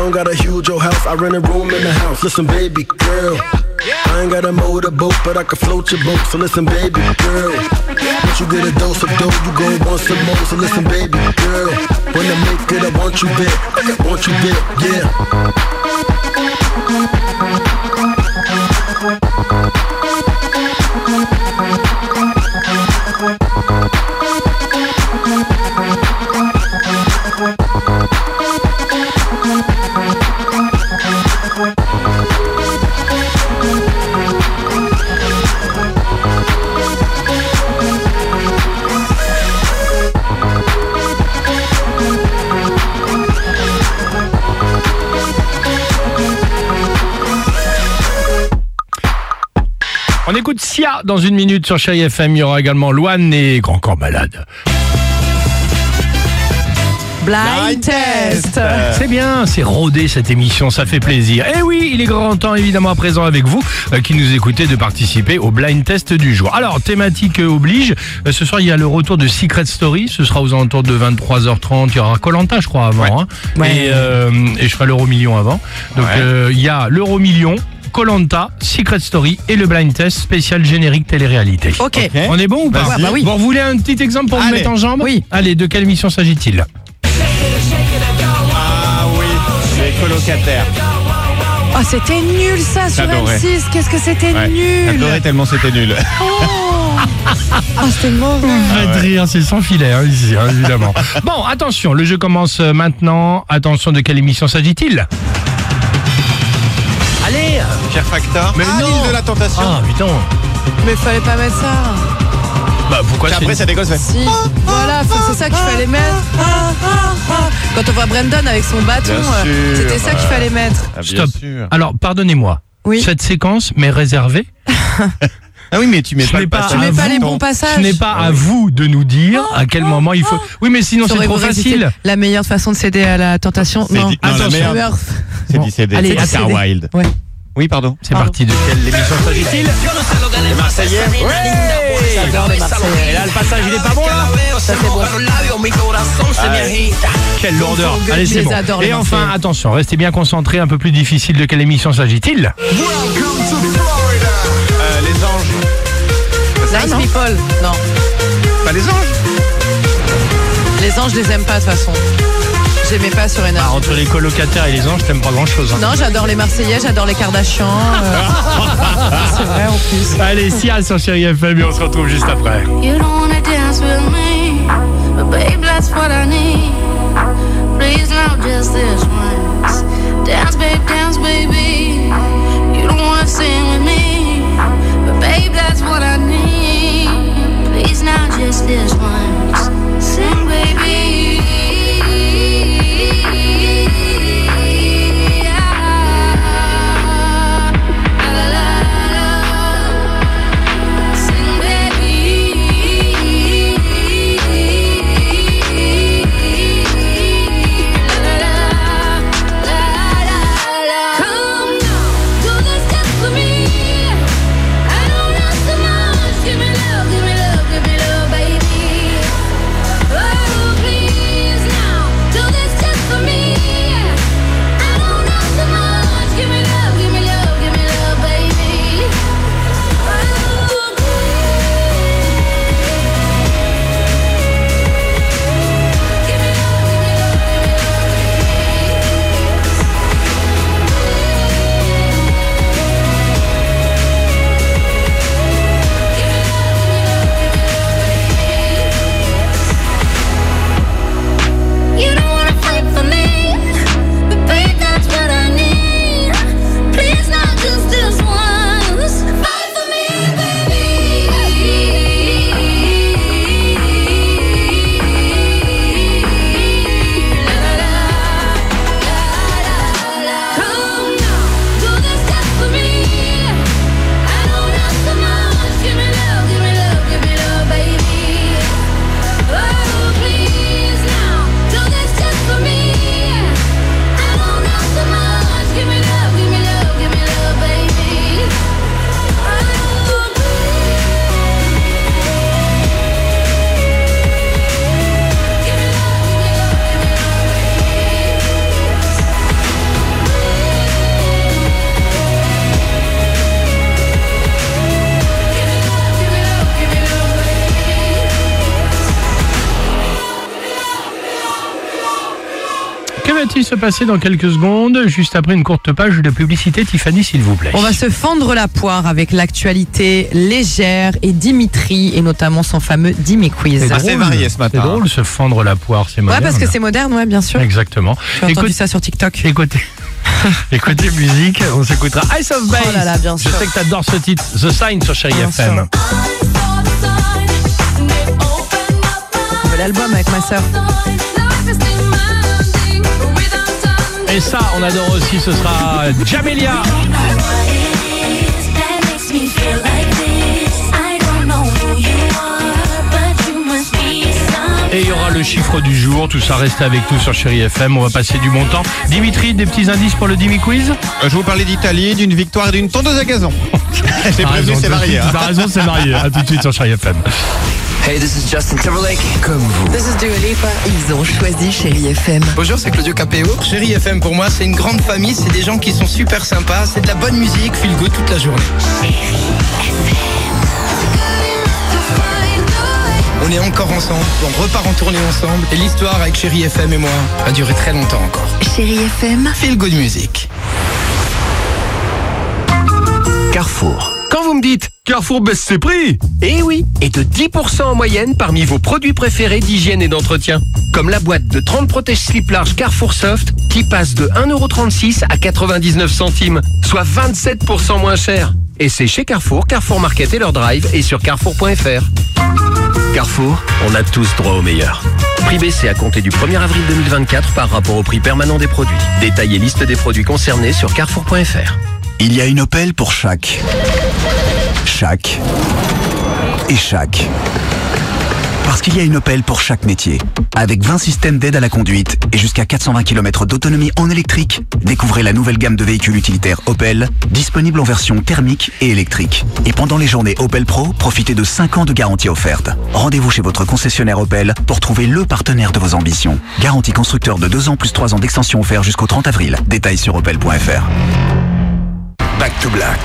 don't got a huge old house, I rent a room in the house. Listen, baby girl, I ain't got a motorboat, but I can float your boat. So listen, baby girl, once you get a dose of dough, you gon' want some more. So listen, baby girl, when I make it, I want you there, I want you there, yeah. On écoute Sia dans une minute sur Chérie F M. Il y aura également Loane et Grand Corps Malade. Blind Test. C'est bien, c'est rodé cette émission, ça fait plaisir. Et oui, il est grand temps évidemment à présent avec vous euh, qui nous écoutez de participer au Blind Test du jour. Alors, thématique euh, oblige, euh, ce soir il y a le retour de Secret Story, ce sera aux alentours de vingt-trois heures trente, il y aura Koh-Lanta je crois avant, ouais. Hein. Ouais. Et, euh, et je ferai l'euro million avant. Donc ouais. euh, il y a l'euro million, Koh-Lanta, Secret Story et le Blind Test spécial générique télé-réalité. Ok. Okay. On est bon ou pas? Bah, bah oui. Bon, vous voulez un petit exemple pour Allez. vous mettre en jambe? Oui. Allez, de quelle émission s'agit-il? Ah oui, les colocataires. Oh, c'était nul ça sur J'adorais. M six. Qu'est-ce que c'était ouais. nul. J'adorais tellement c'était nul. Oh, oh c'était mauvais. Arrête de rire, c'est sans filet hein, ici, hein, évidemment. Bon, attention, le jeu commence maintenant. Attention, de quelle émission s'agit-il? Allez, Fear Factor. Mais ah, non. l'île de la tentation. Ah putain. Mais fallait pas mettre ça. Bah pourquoi après ça dégosse fait. Si. Voilà, c'est ça qu'il fallait mettre. Quand on voit Brandon avec son bâton, euh, c'était ça qu'il fallait mettre. Ah, Stop. Sûr. Alors, pardonnez-moi. Oui. Cette séquence m'est réservée. Ah oui, mais tu mets Ce pas, n'est le pas, passage. Tu mets à pas vous, les bons passages. Ce n'est pas Ah à oui. vous de nous dire Oh, à quel oh, moment il faut. oh. Oui, mais sinon c'est trop facile. La meilleure façon de céder à la tentation. C'est Non, dit- non, la Attention. meilleure- C'est dit céder. Allez, C'est à Oscar céder. Wilde. Ouais. Oui, pardon. C'est parti. De quelle émission s'agit-il? Les Marseillais. J'adore les Marseillais. Et là, le passage, il est pas bon là? Ça c'est bon. Quelle lourdeur. Je Allez, c'est les bon. adore, les Et enfin, Marseillais. attention, restez bien concentrés. Un peu plus difficile. De quelle émission s'agit-il? Euh, les anges. Nice People. Non. Pas les anges. Les anges, je les aime pas de toute façon. J'aimais pas sur Énergie. Ah, entre les colocataires et les anges, t'aimes pas grand-chose. Hein. Non, j'adore les Marseillais, j'adore les Kardashians. euh. C'est vrai en plus. Allez, Sia sur Chérie F M et on se retrouve juste après. You don't wanna dance with me, but babe, that's what I need. Please now, just this once. Dance, babe, dance, baby. You don't wanna sing with me, but babe, that's what I need. Please now, just this once. Sing, baby. Que va-t-il se passer dans quelques secondes, juste après une courte page de publicité? Tiffany, s'il vous plaît. On va se fendre la poire avec l'actualité légère et Dimitri, et notamment son fameux Dimi Quiz. C'est assez varié ce matin. C'est drôle, se fendre la poire, c'est moderne. Ouais, parce que c'est moderne, ouais, bien sûr. Exactement. J'ai entendu ça sur TikTok. Écoutez. Et côté musique, on s'écoutera Ice of Base. Oh là là, bien sûr. Je sais que t'adores ce titre, The Sign sur Chérie F M. L'album avec ma sœur. Et ça, on adore aussi, ce sera Jamelia. Et il y aura le chiffre du jour, tout ça reste avec nous sur Chérie F M, on va passer du bon temps. Dimitri, des petits indices pour le Dimi Quiz? Je vous parlais d'Italie, d'une victoire et d'une tondeuse à gazon. J'ai prévenu, c'est varié. T'as raison, c'est varié. A tout de suite sur Chérie F M. Hey, this is Justin Timberlake. Comme vous. This is Dua Lipa. Ils ont choisi Chérie F M. Bonjour, c'est Claudio Capéo. Chérie F M, pour moi, c'est une grande famille. C'est des gens qui sont super sympas. C'est de la bonne musique, feel good toute la journée. On est encore ensemble, on repart en tournée ensemble. Et l'histoire avec Chérie F M et moi va durer très longtemps encore. Chérie F M. Feel good music. Carrefour. Quand vous me dites Carrefour baisse ses prix, eh oui, et de dix pour cent en moyenne parmi vos produits préférés d'hygiène et d'entretien. Comme la boîte de trente protège-slip large Carrefour Soft qui passe de un euro trente-six à quatre-vingt-dix-neuf centimes, soit vingt-sept pour cent moins cher. Et c'est chez Carrefour, Carrefour Market et leur drive et sur carrefour point f r. Carrefour, on a tous droit au meilleur. Prix baissé à compter du premier avril deux mille vingt-quatre par rapport au prix permanent des produits. Détail et liste des produits concernés sur carrefour point f r. Il y a une Opel pour chaque. Chaque. Et chaque. Parce qu'il y a une Opel pour chaque métier. Avec vingt systèmes d'aide à la conduite et jusqu'à quatre cent vingt kilomètres d'autonomie en électrique, découvrez la nouvelle gamme de véhicules utilitaires Opel, disponible en version thermique et électrique. Et pendant les journées Opel Pro, profitez de cinq ans de garantie offerte. Rendez-vous chez votre concessionnaire Opel pour trouver le partenaire de vos ambitions. Garantie constructeur de deux ans plus trois ans d'extension offert jusqu'au trente avril. Détails sur opel point f r. Back to Black.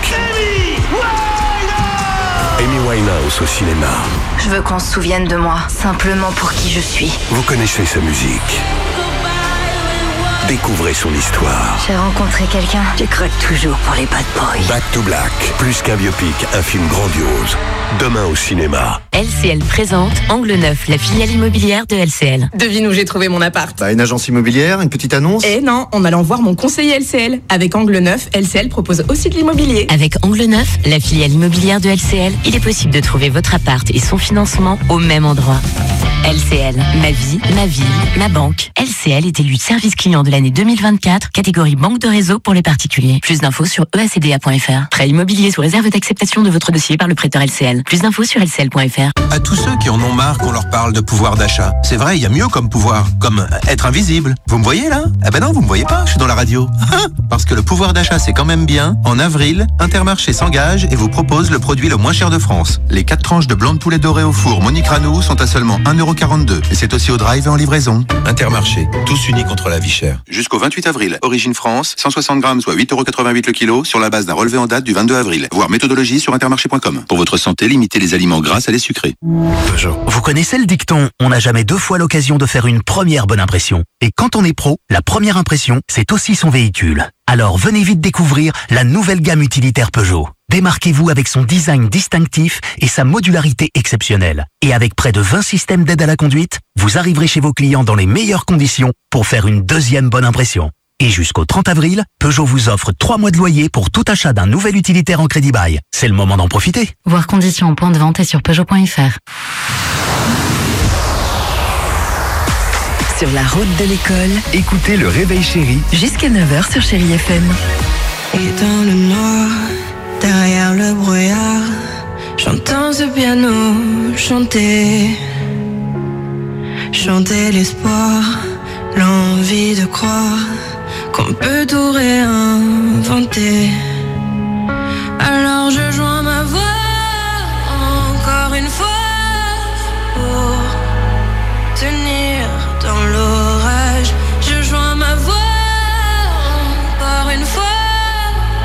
Amy Winehouse au cinéma. Je veux qu'on se souvienne de moi, simplement pour qui je suis. Vous connaissez sa musique. Découvrez son histoire. J'ai rencontré quelqu'un. Je craque toujours pour les bad boys. Back to Black, plus qu'un biopic, un film grandiose. Demain au cinéma. L C L présente Angle Neuf, la filiale immobilière de L C L. Devine où j'ai trouvé mon appart. Bah, une agence immobilière, une petite annonce. Eh non, en allant voir mon conseiller L C L. Avec Angle Neuf, L C L propose aussi de l'immobilier. Avec Angle Neuf, la filiale immobilière de L C L, il est possible de trouver votre appart et son financement au même endroit. L C L, ma vie, ma ville, ma banque. L C L est élu service client de l'année deux mille vingt-quatre, catégorie banque de réseau pour les particuliers. Plus d'infos sur e a c d a point f r. Prêt immobilier sous réserve d'acceptation de votre dossier par le prêteur L C L. Plus d'infos sur l c l point f r. À tous ceux qui en ont marre qu'on leur parle de pouvoir d'achat. C'est vrai, il y a mieux comme pouvoir, comme être invisible. Vous me voyez là? Eh ben non, vous me voyez pas, je suis dans la radio. Parce que le pouvoir d'achat c'est quand même bien. En avril, Intermarché s'engage et vous propose le produit le moins cher de France. Les quatre tranches de blanc de poulet doré au four Monique Ranou sont à seulement un euro quarante-deux. Et c'est aussi au drive et en livraison. Intermarché, tous unis contre la vie chère. Jusqu'au vingt-huit avril, origine France, cent soixante grammes, soit huit euros quatre-vingt-huit le kilo, sur la base d'un relevé en date du vingt-deux avril. Voir méthodologie sur intermarché point com. Pour votre santé, limitez les aliments gras à les sucrés. Peugeot. Vous connaissez le dicton « On n'a jamais deux fois l'occasion de faire une première bonne impression ». Et quand on est pro, la première impression, c'est aussi son véhicule. Alors venez vite découvrir la nouvelle gamme utilitaire Peugeot. Démarquez-vous avec son design distinctif et sa modularité exceptionnelle. Et avec près de vingt systèmes d'aide à la conduite, vous arriverez chez vos clients dans les meilleures conditions pour faire une deuxième bonne impression. Et jusqu'au trente avril, Peugeot vous offre trois mois de loyer pour tout achat d'un nouvel utilitaire en crédit bail. C'est le moment d'en profiter. Voir conditions en point de vente et sur peugeot point f r. Sur la route de l'école, écoutez le Réveil Chéri jusqu'à neuf heures sur Chérie F M. Et dans le noir, derrière le brouillard, j'entends ce piano chanter, chanter l'espoir, l'envie de croire qu'on peut tout réinventer. Alors je joins ma voix encore une fois pour tenir dans l'orage. Je joins ma voix encore une fois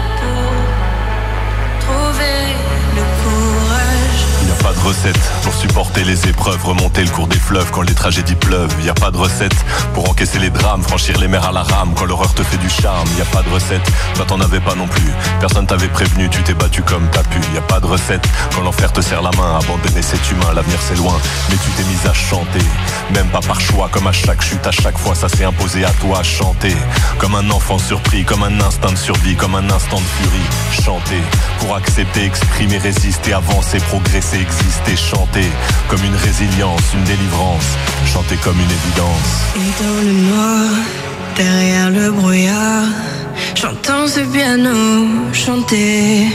pour trouver le courage. Il n'y a pas de recette pour supporter Supporter les épreuves, remonter le cours des fleuves quand les tragédies pleuvent. Y a pas de recette pour encaisser les drames, franchir les mers à la rame quand l'horreur te fait du charme. Y a pas de recette, toi t'en avais pas non plus. Personne t'avait prévenu, tu t'es battu comme t'as pu. Y a pas de recette quand l'enfer te serre la main. Abandonner cet humain, l'avenir c'est loin, mais tu t'es mise à chanter. Même pas par choix, comme à chaque chute, à chaque fois ça s'est imposé à toi. Chanter comme un enfant surpris, comme un instinct de survie, comme un instant de furie. Chanter pour accepter, exprimer, résister, avancer, progresser, exister. Chanter comme une résilience, une délivrance. Chanter comme une évidence. Et dans le noir, derrière le brouillard, j'entends ce piano chanter.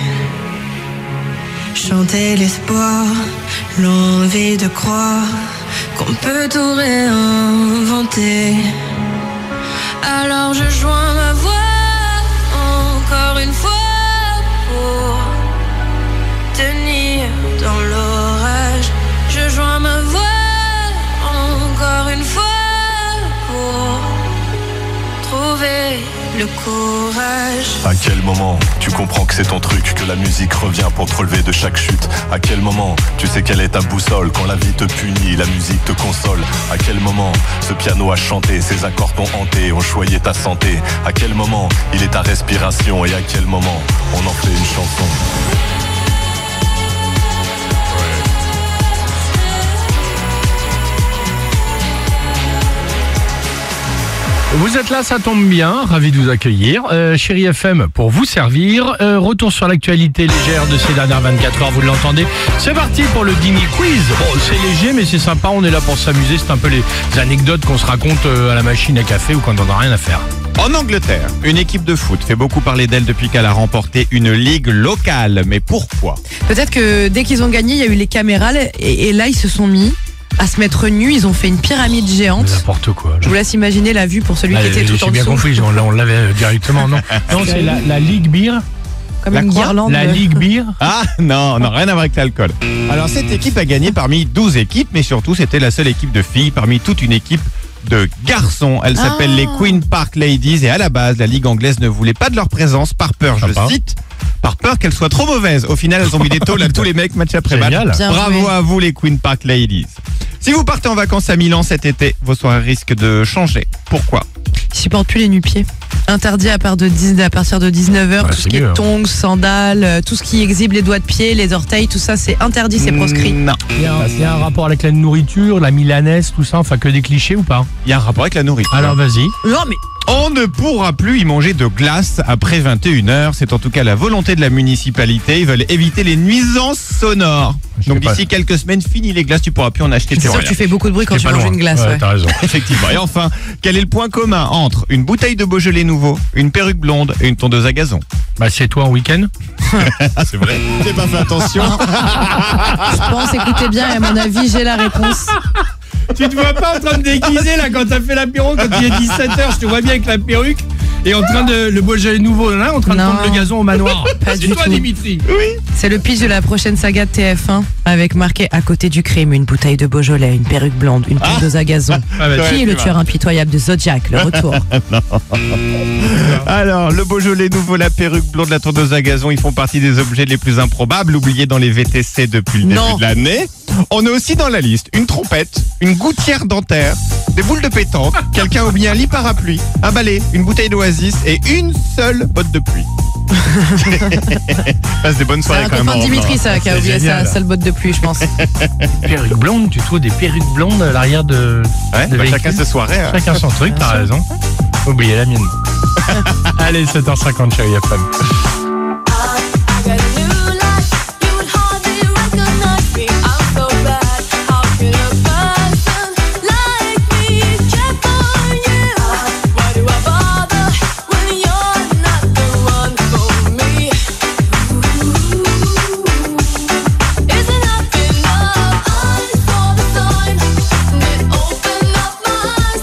Chanter l'espoir, l'envie de croire qu'on peut tout réinventer. Alors je joins ma voix encore une fois pour tenir dans l'orage. Je joins ma voix encore une fois pour trouver le courage. À quel moment tu comprends que c'est ton truc, que la musique revient pour te relever de chaque chute? À quel moment tu sais quelle est ta boussole quand la vie te punit, la musique te console? À quel moment ce piano a chanté, ses accords t'ont hanté, ont choyé ta santé? À quel moment il est ta respiration et à quel moment on en fait une chanson? Vous êtes là, ça tombe bien, ravi de vous accueillir. Euh, Chérie F M pour vous servir. Euh, retour sur l'actualité légère de ces dernières vingt-quatre heures, vous l'entendez. C'est parti pour le Dini Quiz. Bon, c'est léger mais c'est sympa, on est là pour s'amuser. C'est un peu les anecdotes qu'on se raconte à la machine à café ou quand on n'a rien à faire. En Angleterre, une équipe de foot fait beaucoup parler d'elle depuis qu'elle a remporté une ligue locale. Mais pourquoi? Peut-être que dès qu'ils ont gagné, il y a eu les caméras et, et là ils se sont mis à se mettre nus, ils ont fait une pyramide géante. N'importe quoi. Je vous laisse imaginer la vue pour celui ah, qui était tout en dessous. J'ai bien compris, on, on l'avait directement, non. Non, c'est la, la Ligue Beer. Comme la une quoi guirlande. La Ligue Beer. Ah non, non, rien à voir avec l'alcool. Alors cette équipe a gagné parmi douze équipes, mais surtout c'était la seule équipe de filles parmi toute une équipe de garçons. Elle s'appelle Ah. les Queen Park Ladies et à la base, la Ligue anglaise ne voulait pas de leur présence par peur, je Sympa. cite, par peur qu'elles soient trop mauvaises. Au final, elles ont mis des tôles à tous les mecs match après match. Génial. Bien Bravo joué. à vous les Queen Park Ladies. Si vous partez en vacances à Milan cet été, vos soirées risquent de changer. Pourquoi? Ils supportent plus les nu-pieds. Interdit à, part de dix, à partir de dix-neuf heures, Ouais, tout c'est ce qui mieux, est hein. tongs, sandales, euh, tout ce qui exhibe les doigts de pied, les orteils, tout ça c'est interdit, c'est proscrit. Non. Il y, a un, il y a un rapport avec la nourriture, la milanaise, tout ça, enfin que des clichés ou pas? Il y a un rapport avec la nourriture. Alors vas-y. Non mais On ne pourra plus y manger de glace après vingt et une heures. C'est en tout cas la volonté de la municipalité. Ils veulent éviter les nuisances sonores. Je Donc sais pas. d'ici quelques semaines, fini les glaces, tu pourras plus en acheter. c'est plus sûr rien. que tu fais beaucoup de bruit quand T'es tu pas manges loin. une glace. Ouais, ouais. t'as raison. Effectivement. Et enfin, quel est le point commun entre une bouteille de Beaujolais nouveau, une perruque blonde et une tondeuse à gazon? Bah c'est toi en week-end. Ah, c'est vrai. J'ai pas fait attention. Je pense, écoutez bien, et à mon avis, j'ai la réponse. Tu te vois pas en train de déguiser là quand t'as fait l'apéro, quand il est dix-sept heures, je te vois bien avec la perruque et en train de le Beaujolais nouveau là, en train Non. de tondre le gazon au manoir. Pas C'est du toi tout. Dimitri. C'est le pitch de la prochaine saga de T F un avec marqué à côté du crime une bouteille de Beaujolais, une perruque blonde, une tondeuse à gazon. Ah, bah, Qui ouais, est le tu tueur vois. impitoyable de Zodiac? Le retour. Alors, le Beaujolais nouveau, la perruque blonde, la tondeuse à gazon, ils font partie des objets les plus improbables oubliés dans les V T C depuis le Non. début de l'année. On a aussi dans la liste une trompette, une gouttière dentaire, des boules de pétanque, quelqu'un a oublié un lit parapluie, un balai, une bouteille d'oasis et une seule botte de pluie. Passe des bonnes C'est soirées un quand même. copain de en Dimitri, rentrant. ça, qui a C'est oublié génial. sa seule botte de pluie, je pense. Perruque blonde, tu trouves des perruques blondes à l'arrière de. Ouais, de bah, véhicule. chacun ses soirées. hein. Chacun son truc, t'as raison. Oubliez la mienne. Allez, sept heures cinquante, chérie F M.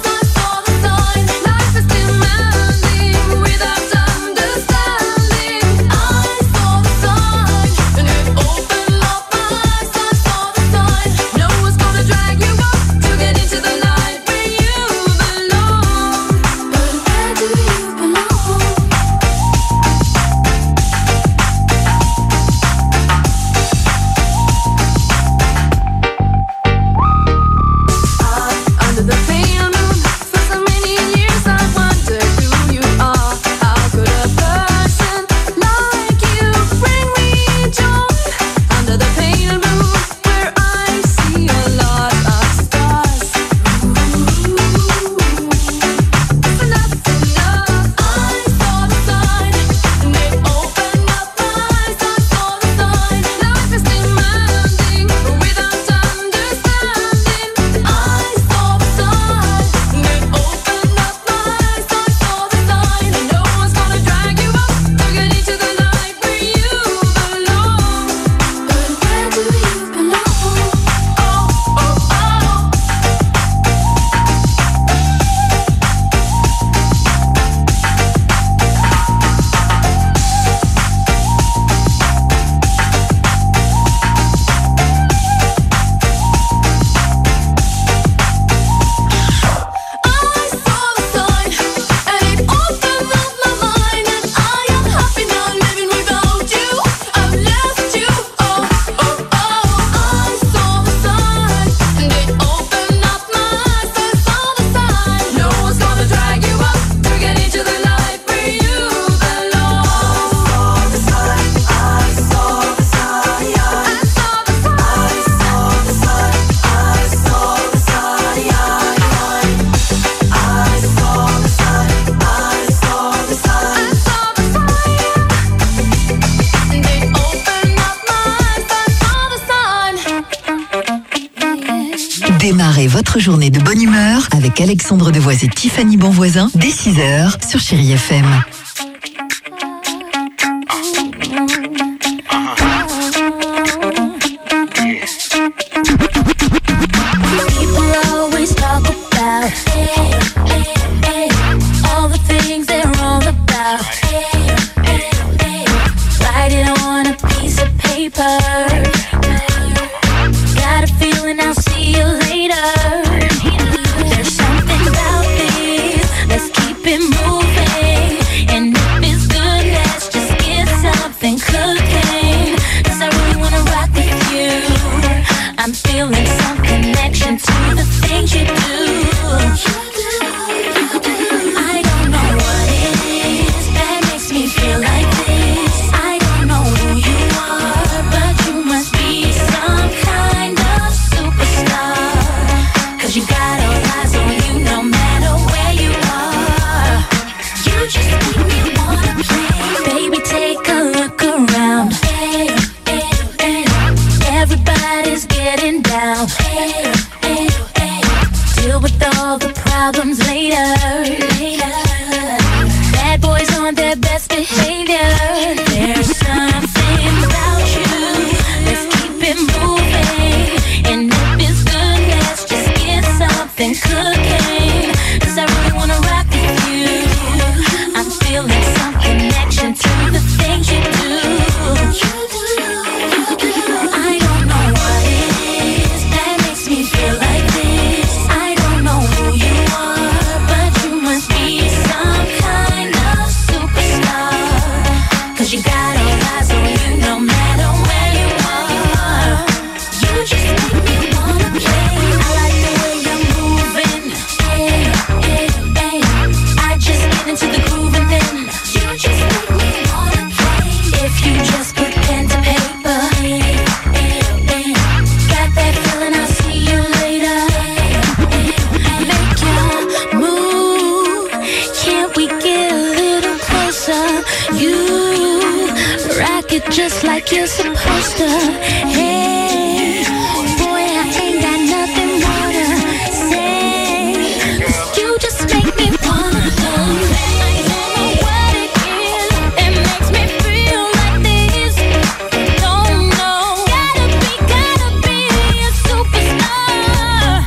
Life is demanding without understanding. votre journée de bonne humeur avec Alexandre Devoise et Tiffany Bonvoisin dès six heures sur Chérie F M. Just like you're supposed to. Hey, boy, I ain't got nothing more to say. 'Cause you just make me wanna love. I don't know what it is. It makes me feel like this. Don't know. Gotta be, gotta be a superstar.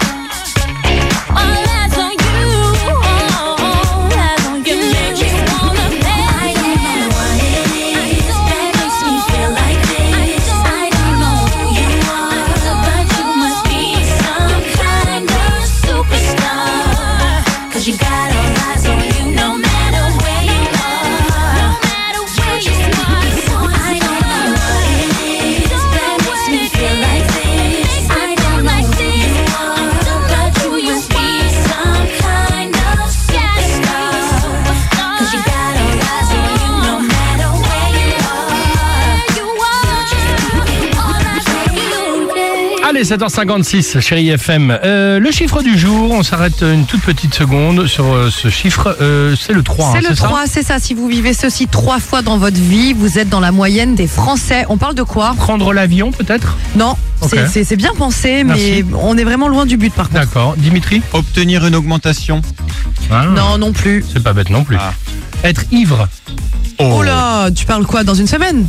All eyes on you. All eyes on you. You make me wanna play. I don't know what it is. That makes me feel like this. I don't know who you are, but you must be some kind of superstar. 'Cause you got all eyes on you, no matter where you are. No matter where you are. I don't know what it is that makes me feel like this. I don't know who you are, but you must be some kind of superstar. 'Cause you got all eyes on you, no matter where you are. You are all eyes on you. Allez, sept heures cinquante-six, Chérie F M. Euh, le chiffre du jour, on s'arrête une toute petite seconde sur euh, ce chiffre. Euh, c'est le trois, C'est hein, le ça trois, c'est ça. Si vous vivez ceci trois fois dans votre vie, vous êtes dans la moyenne des Français. On parle de quoi? Prendre l'avion, peut-être? Non, Ok. c'est- c'est c'est bien pensé, Merci. mais on est vraiment loin du but par contre. D'accord. Dimitri? Obtenir une augmentation. Ah, Non, non plus. c'est pas bête non plus. Ah. Être ivre. Oh là, tu parles quoi dans une semaine?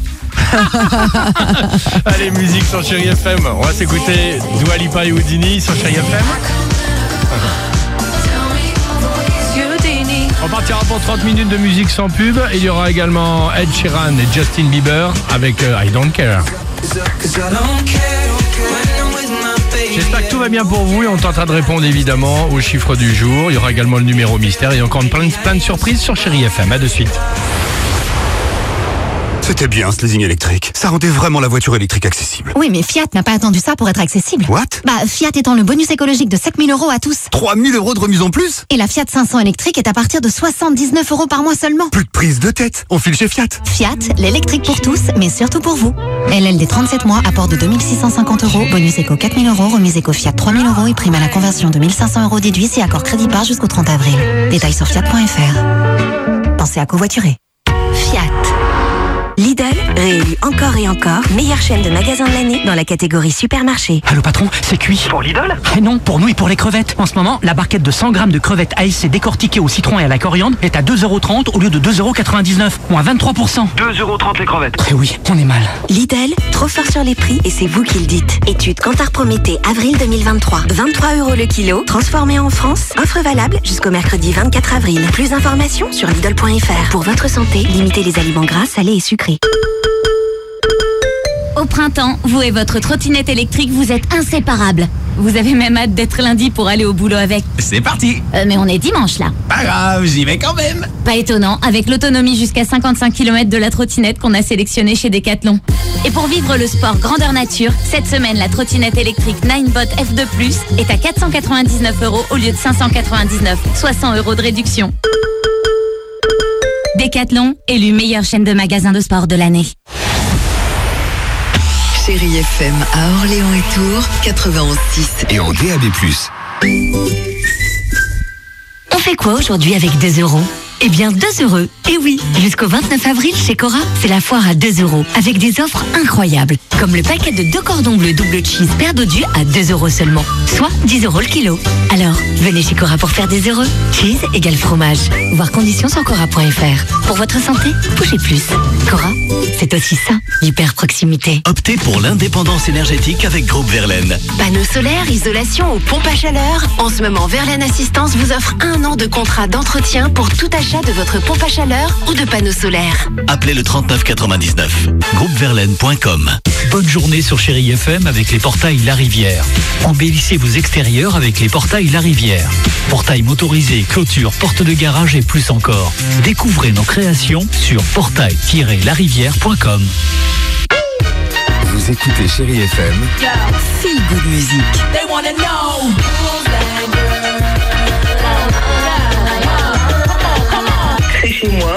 Allez, musique sur Chérie F M. On va s'écouter Dua Lipa et Houdini sur Chérie F M. On partira pour trente minutes de musique sans pub. Il y aura également Ed Sheeran et Justin Bieber avec euh, I Don't Care. J'espère que tout va bien pour vous et on tentera de répondre évidemment aux chiffres du jour. Il y aura également le numéro mystère et encore plein de, plein de surprises sur Chérie F M. À de suite. C'était bien ce leasing électrique. Ça rendait vraiment la voiture électrique accessible. Oui, mais Fiat n'a pas attendu ça pour être accessible. What? Bah, Fiat étend le bonus écologique de sept mille euros à tous. trois mille euros de remise en plus? Et la Fiat cinq cents électrique est à partir de soixante-dix-neuf euros par mois seulement. Plus de prise de tête. On file chez Fiat. Fiat, l'électrique pour tous, mais surtout pour vous. L L D trente-sept mois, apport de deux mille six cent cinquante euros, bonus éco quatre mille euros, remise éco Fiat trois mille euros et prime à la conversion de mille cinq cents euros déduit si accord crédit par jusqu'au trente avril. Détails sur fiat point f r. Pensez à covoiturer. Fiat. Lidl, réélu encore et encore, meilleure chaîne de magasins de l'année dans la catégorie supermarché. Allô patron, c'est cuit. Pour Lidl? Eh non, pour nous et pour les crevettes. En ce moment, la barquette de cent grammes de crevettes A S C décortiquées au citron et à la coriandre est à deux euros trente au lieu de deux euros quatre-vingt-dix-neuf, moins vingt-trois pour cent. deux euros trente les crevettes. Eh oui, on est mal. Lidl, trop fort sur les prix et c'est vous qui le dites. Étude Kantar Prométhée, avril deux mille vingt-trois. vingt-trois euros le kilo, transformé en France. Offre valable jusqu'au mercredi vingt-quatre avril. Plus d'informations sur Lidl point F R. Pour votre santé, limitez les aliments gras, salés et sucrés. Au printemps, vous et votre trottinette électrique, vous êtes inséparables. Vous avez même hâte d'être lundi pour aller au boulot avec. C'est parti. Euh, mais on est dimanche là. Pas grave, j'y vais quand même. Pas étonnant, avec l'autonomie jusqu'à cinquante-cinq kilomètres de la trottinette qu'on a sélectionnée chez Decathlon. Et pour vivre le sport grandeur nature, cette semaine, la trottinette électrique Ninebot F deux plus est à quatre cent quatre-vingt-dix-neuf euros au lieu de cinq cent quatre-vingt-dix-neuf, soit cent euros de réduction. Decathlon, élu meilleure chaîne de magasins de sport de l'année. Chérie F M à Orléans et Tours, quatre-vingt-onze six. Et en D A B plus. On fait quoi aujourd'hui avec deux euros ? Eh bien, deux heureux. Et oui, jusqu'au vingt-neuf avril chez Cora, c'est la foire à deux euros, avec des offres incroyables. Comme le paquet de deux cordons bleus double cheese paire dodu à deux euros seulement, soit dix euros le kilo. Alors, venez chez Cora pour faire des heureux. Cheese égale fromage. Voir conditions sur cora point F R. Pour votre santé, bougez plus. Cora, c'est aussi ça, hyper proximité. Optez pour l'indépendance énergétique avec Groupe Verlaine. Panneaux solaires, isolation ou pompe à chaleur. En ce moment, Verlaine Assistance vous offre un an de contrat d'entretien pour tout achat de votre pompe à chaleur ou de panneaux solaires. Appelez le trente-neuf quatre-vingt-dix-neuf. groupe verlaine point com. Bonne journée sur Chérie F M avec les portails La Rivière. Embellissez vos extérieurs avec les portails La Rivière. Portails motorisés, clôtures, portes de garage et plus encore. Découvrez nos créations sur portail tiret la rivière point com. Vous écoutez Chérie F M. Feel good music. They wanna know. C'est chez moi.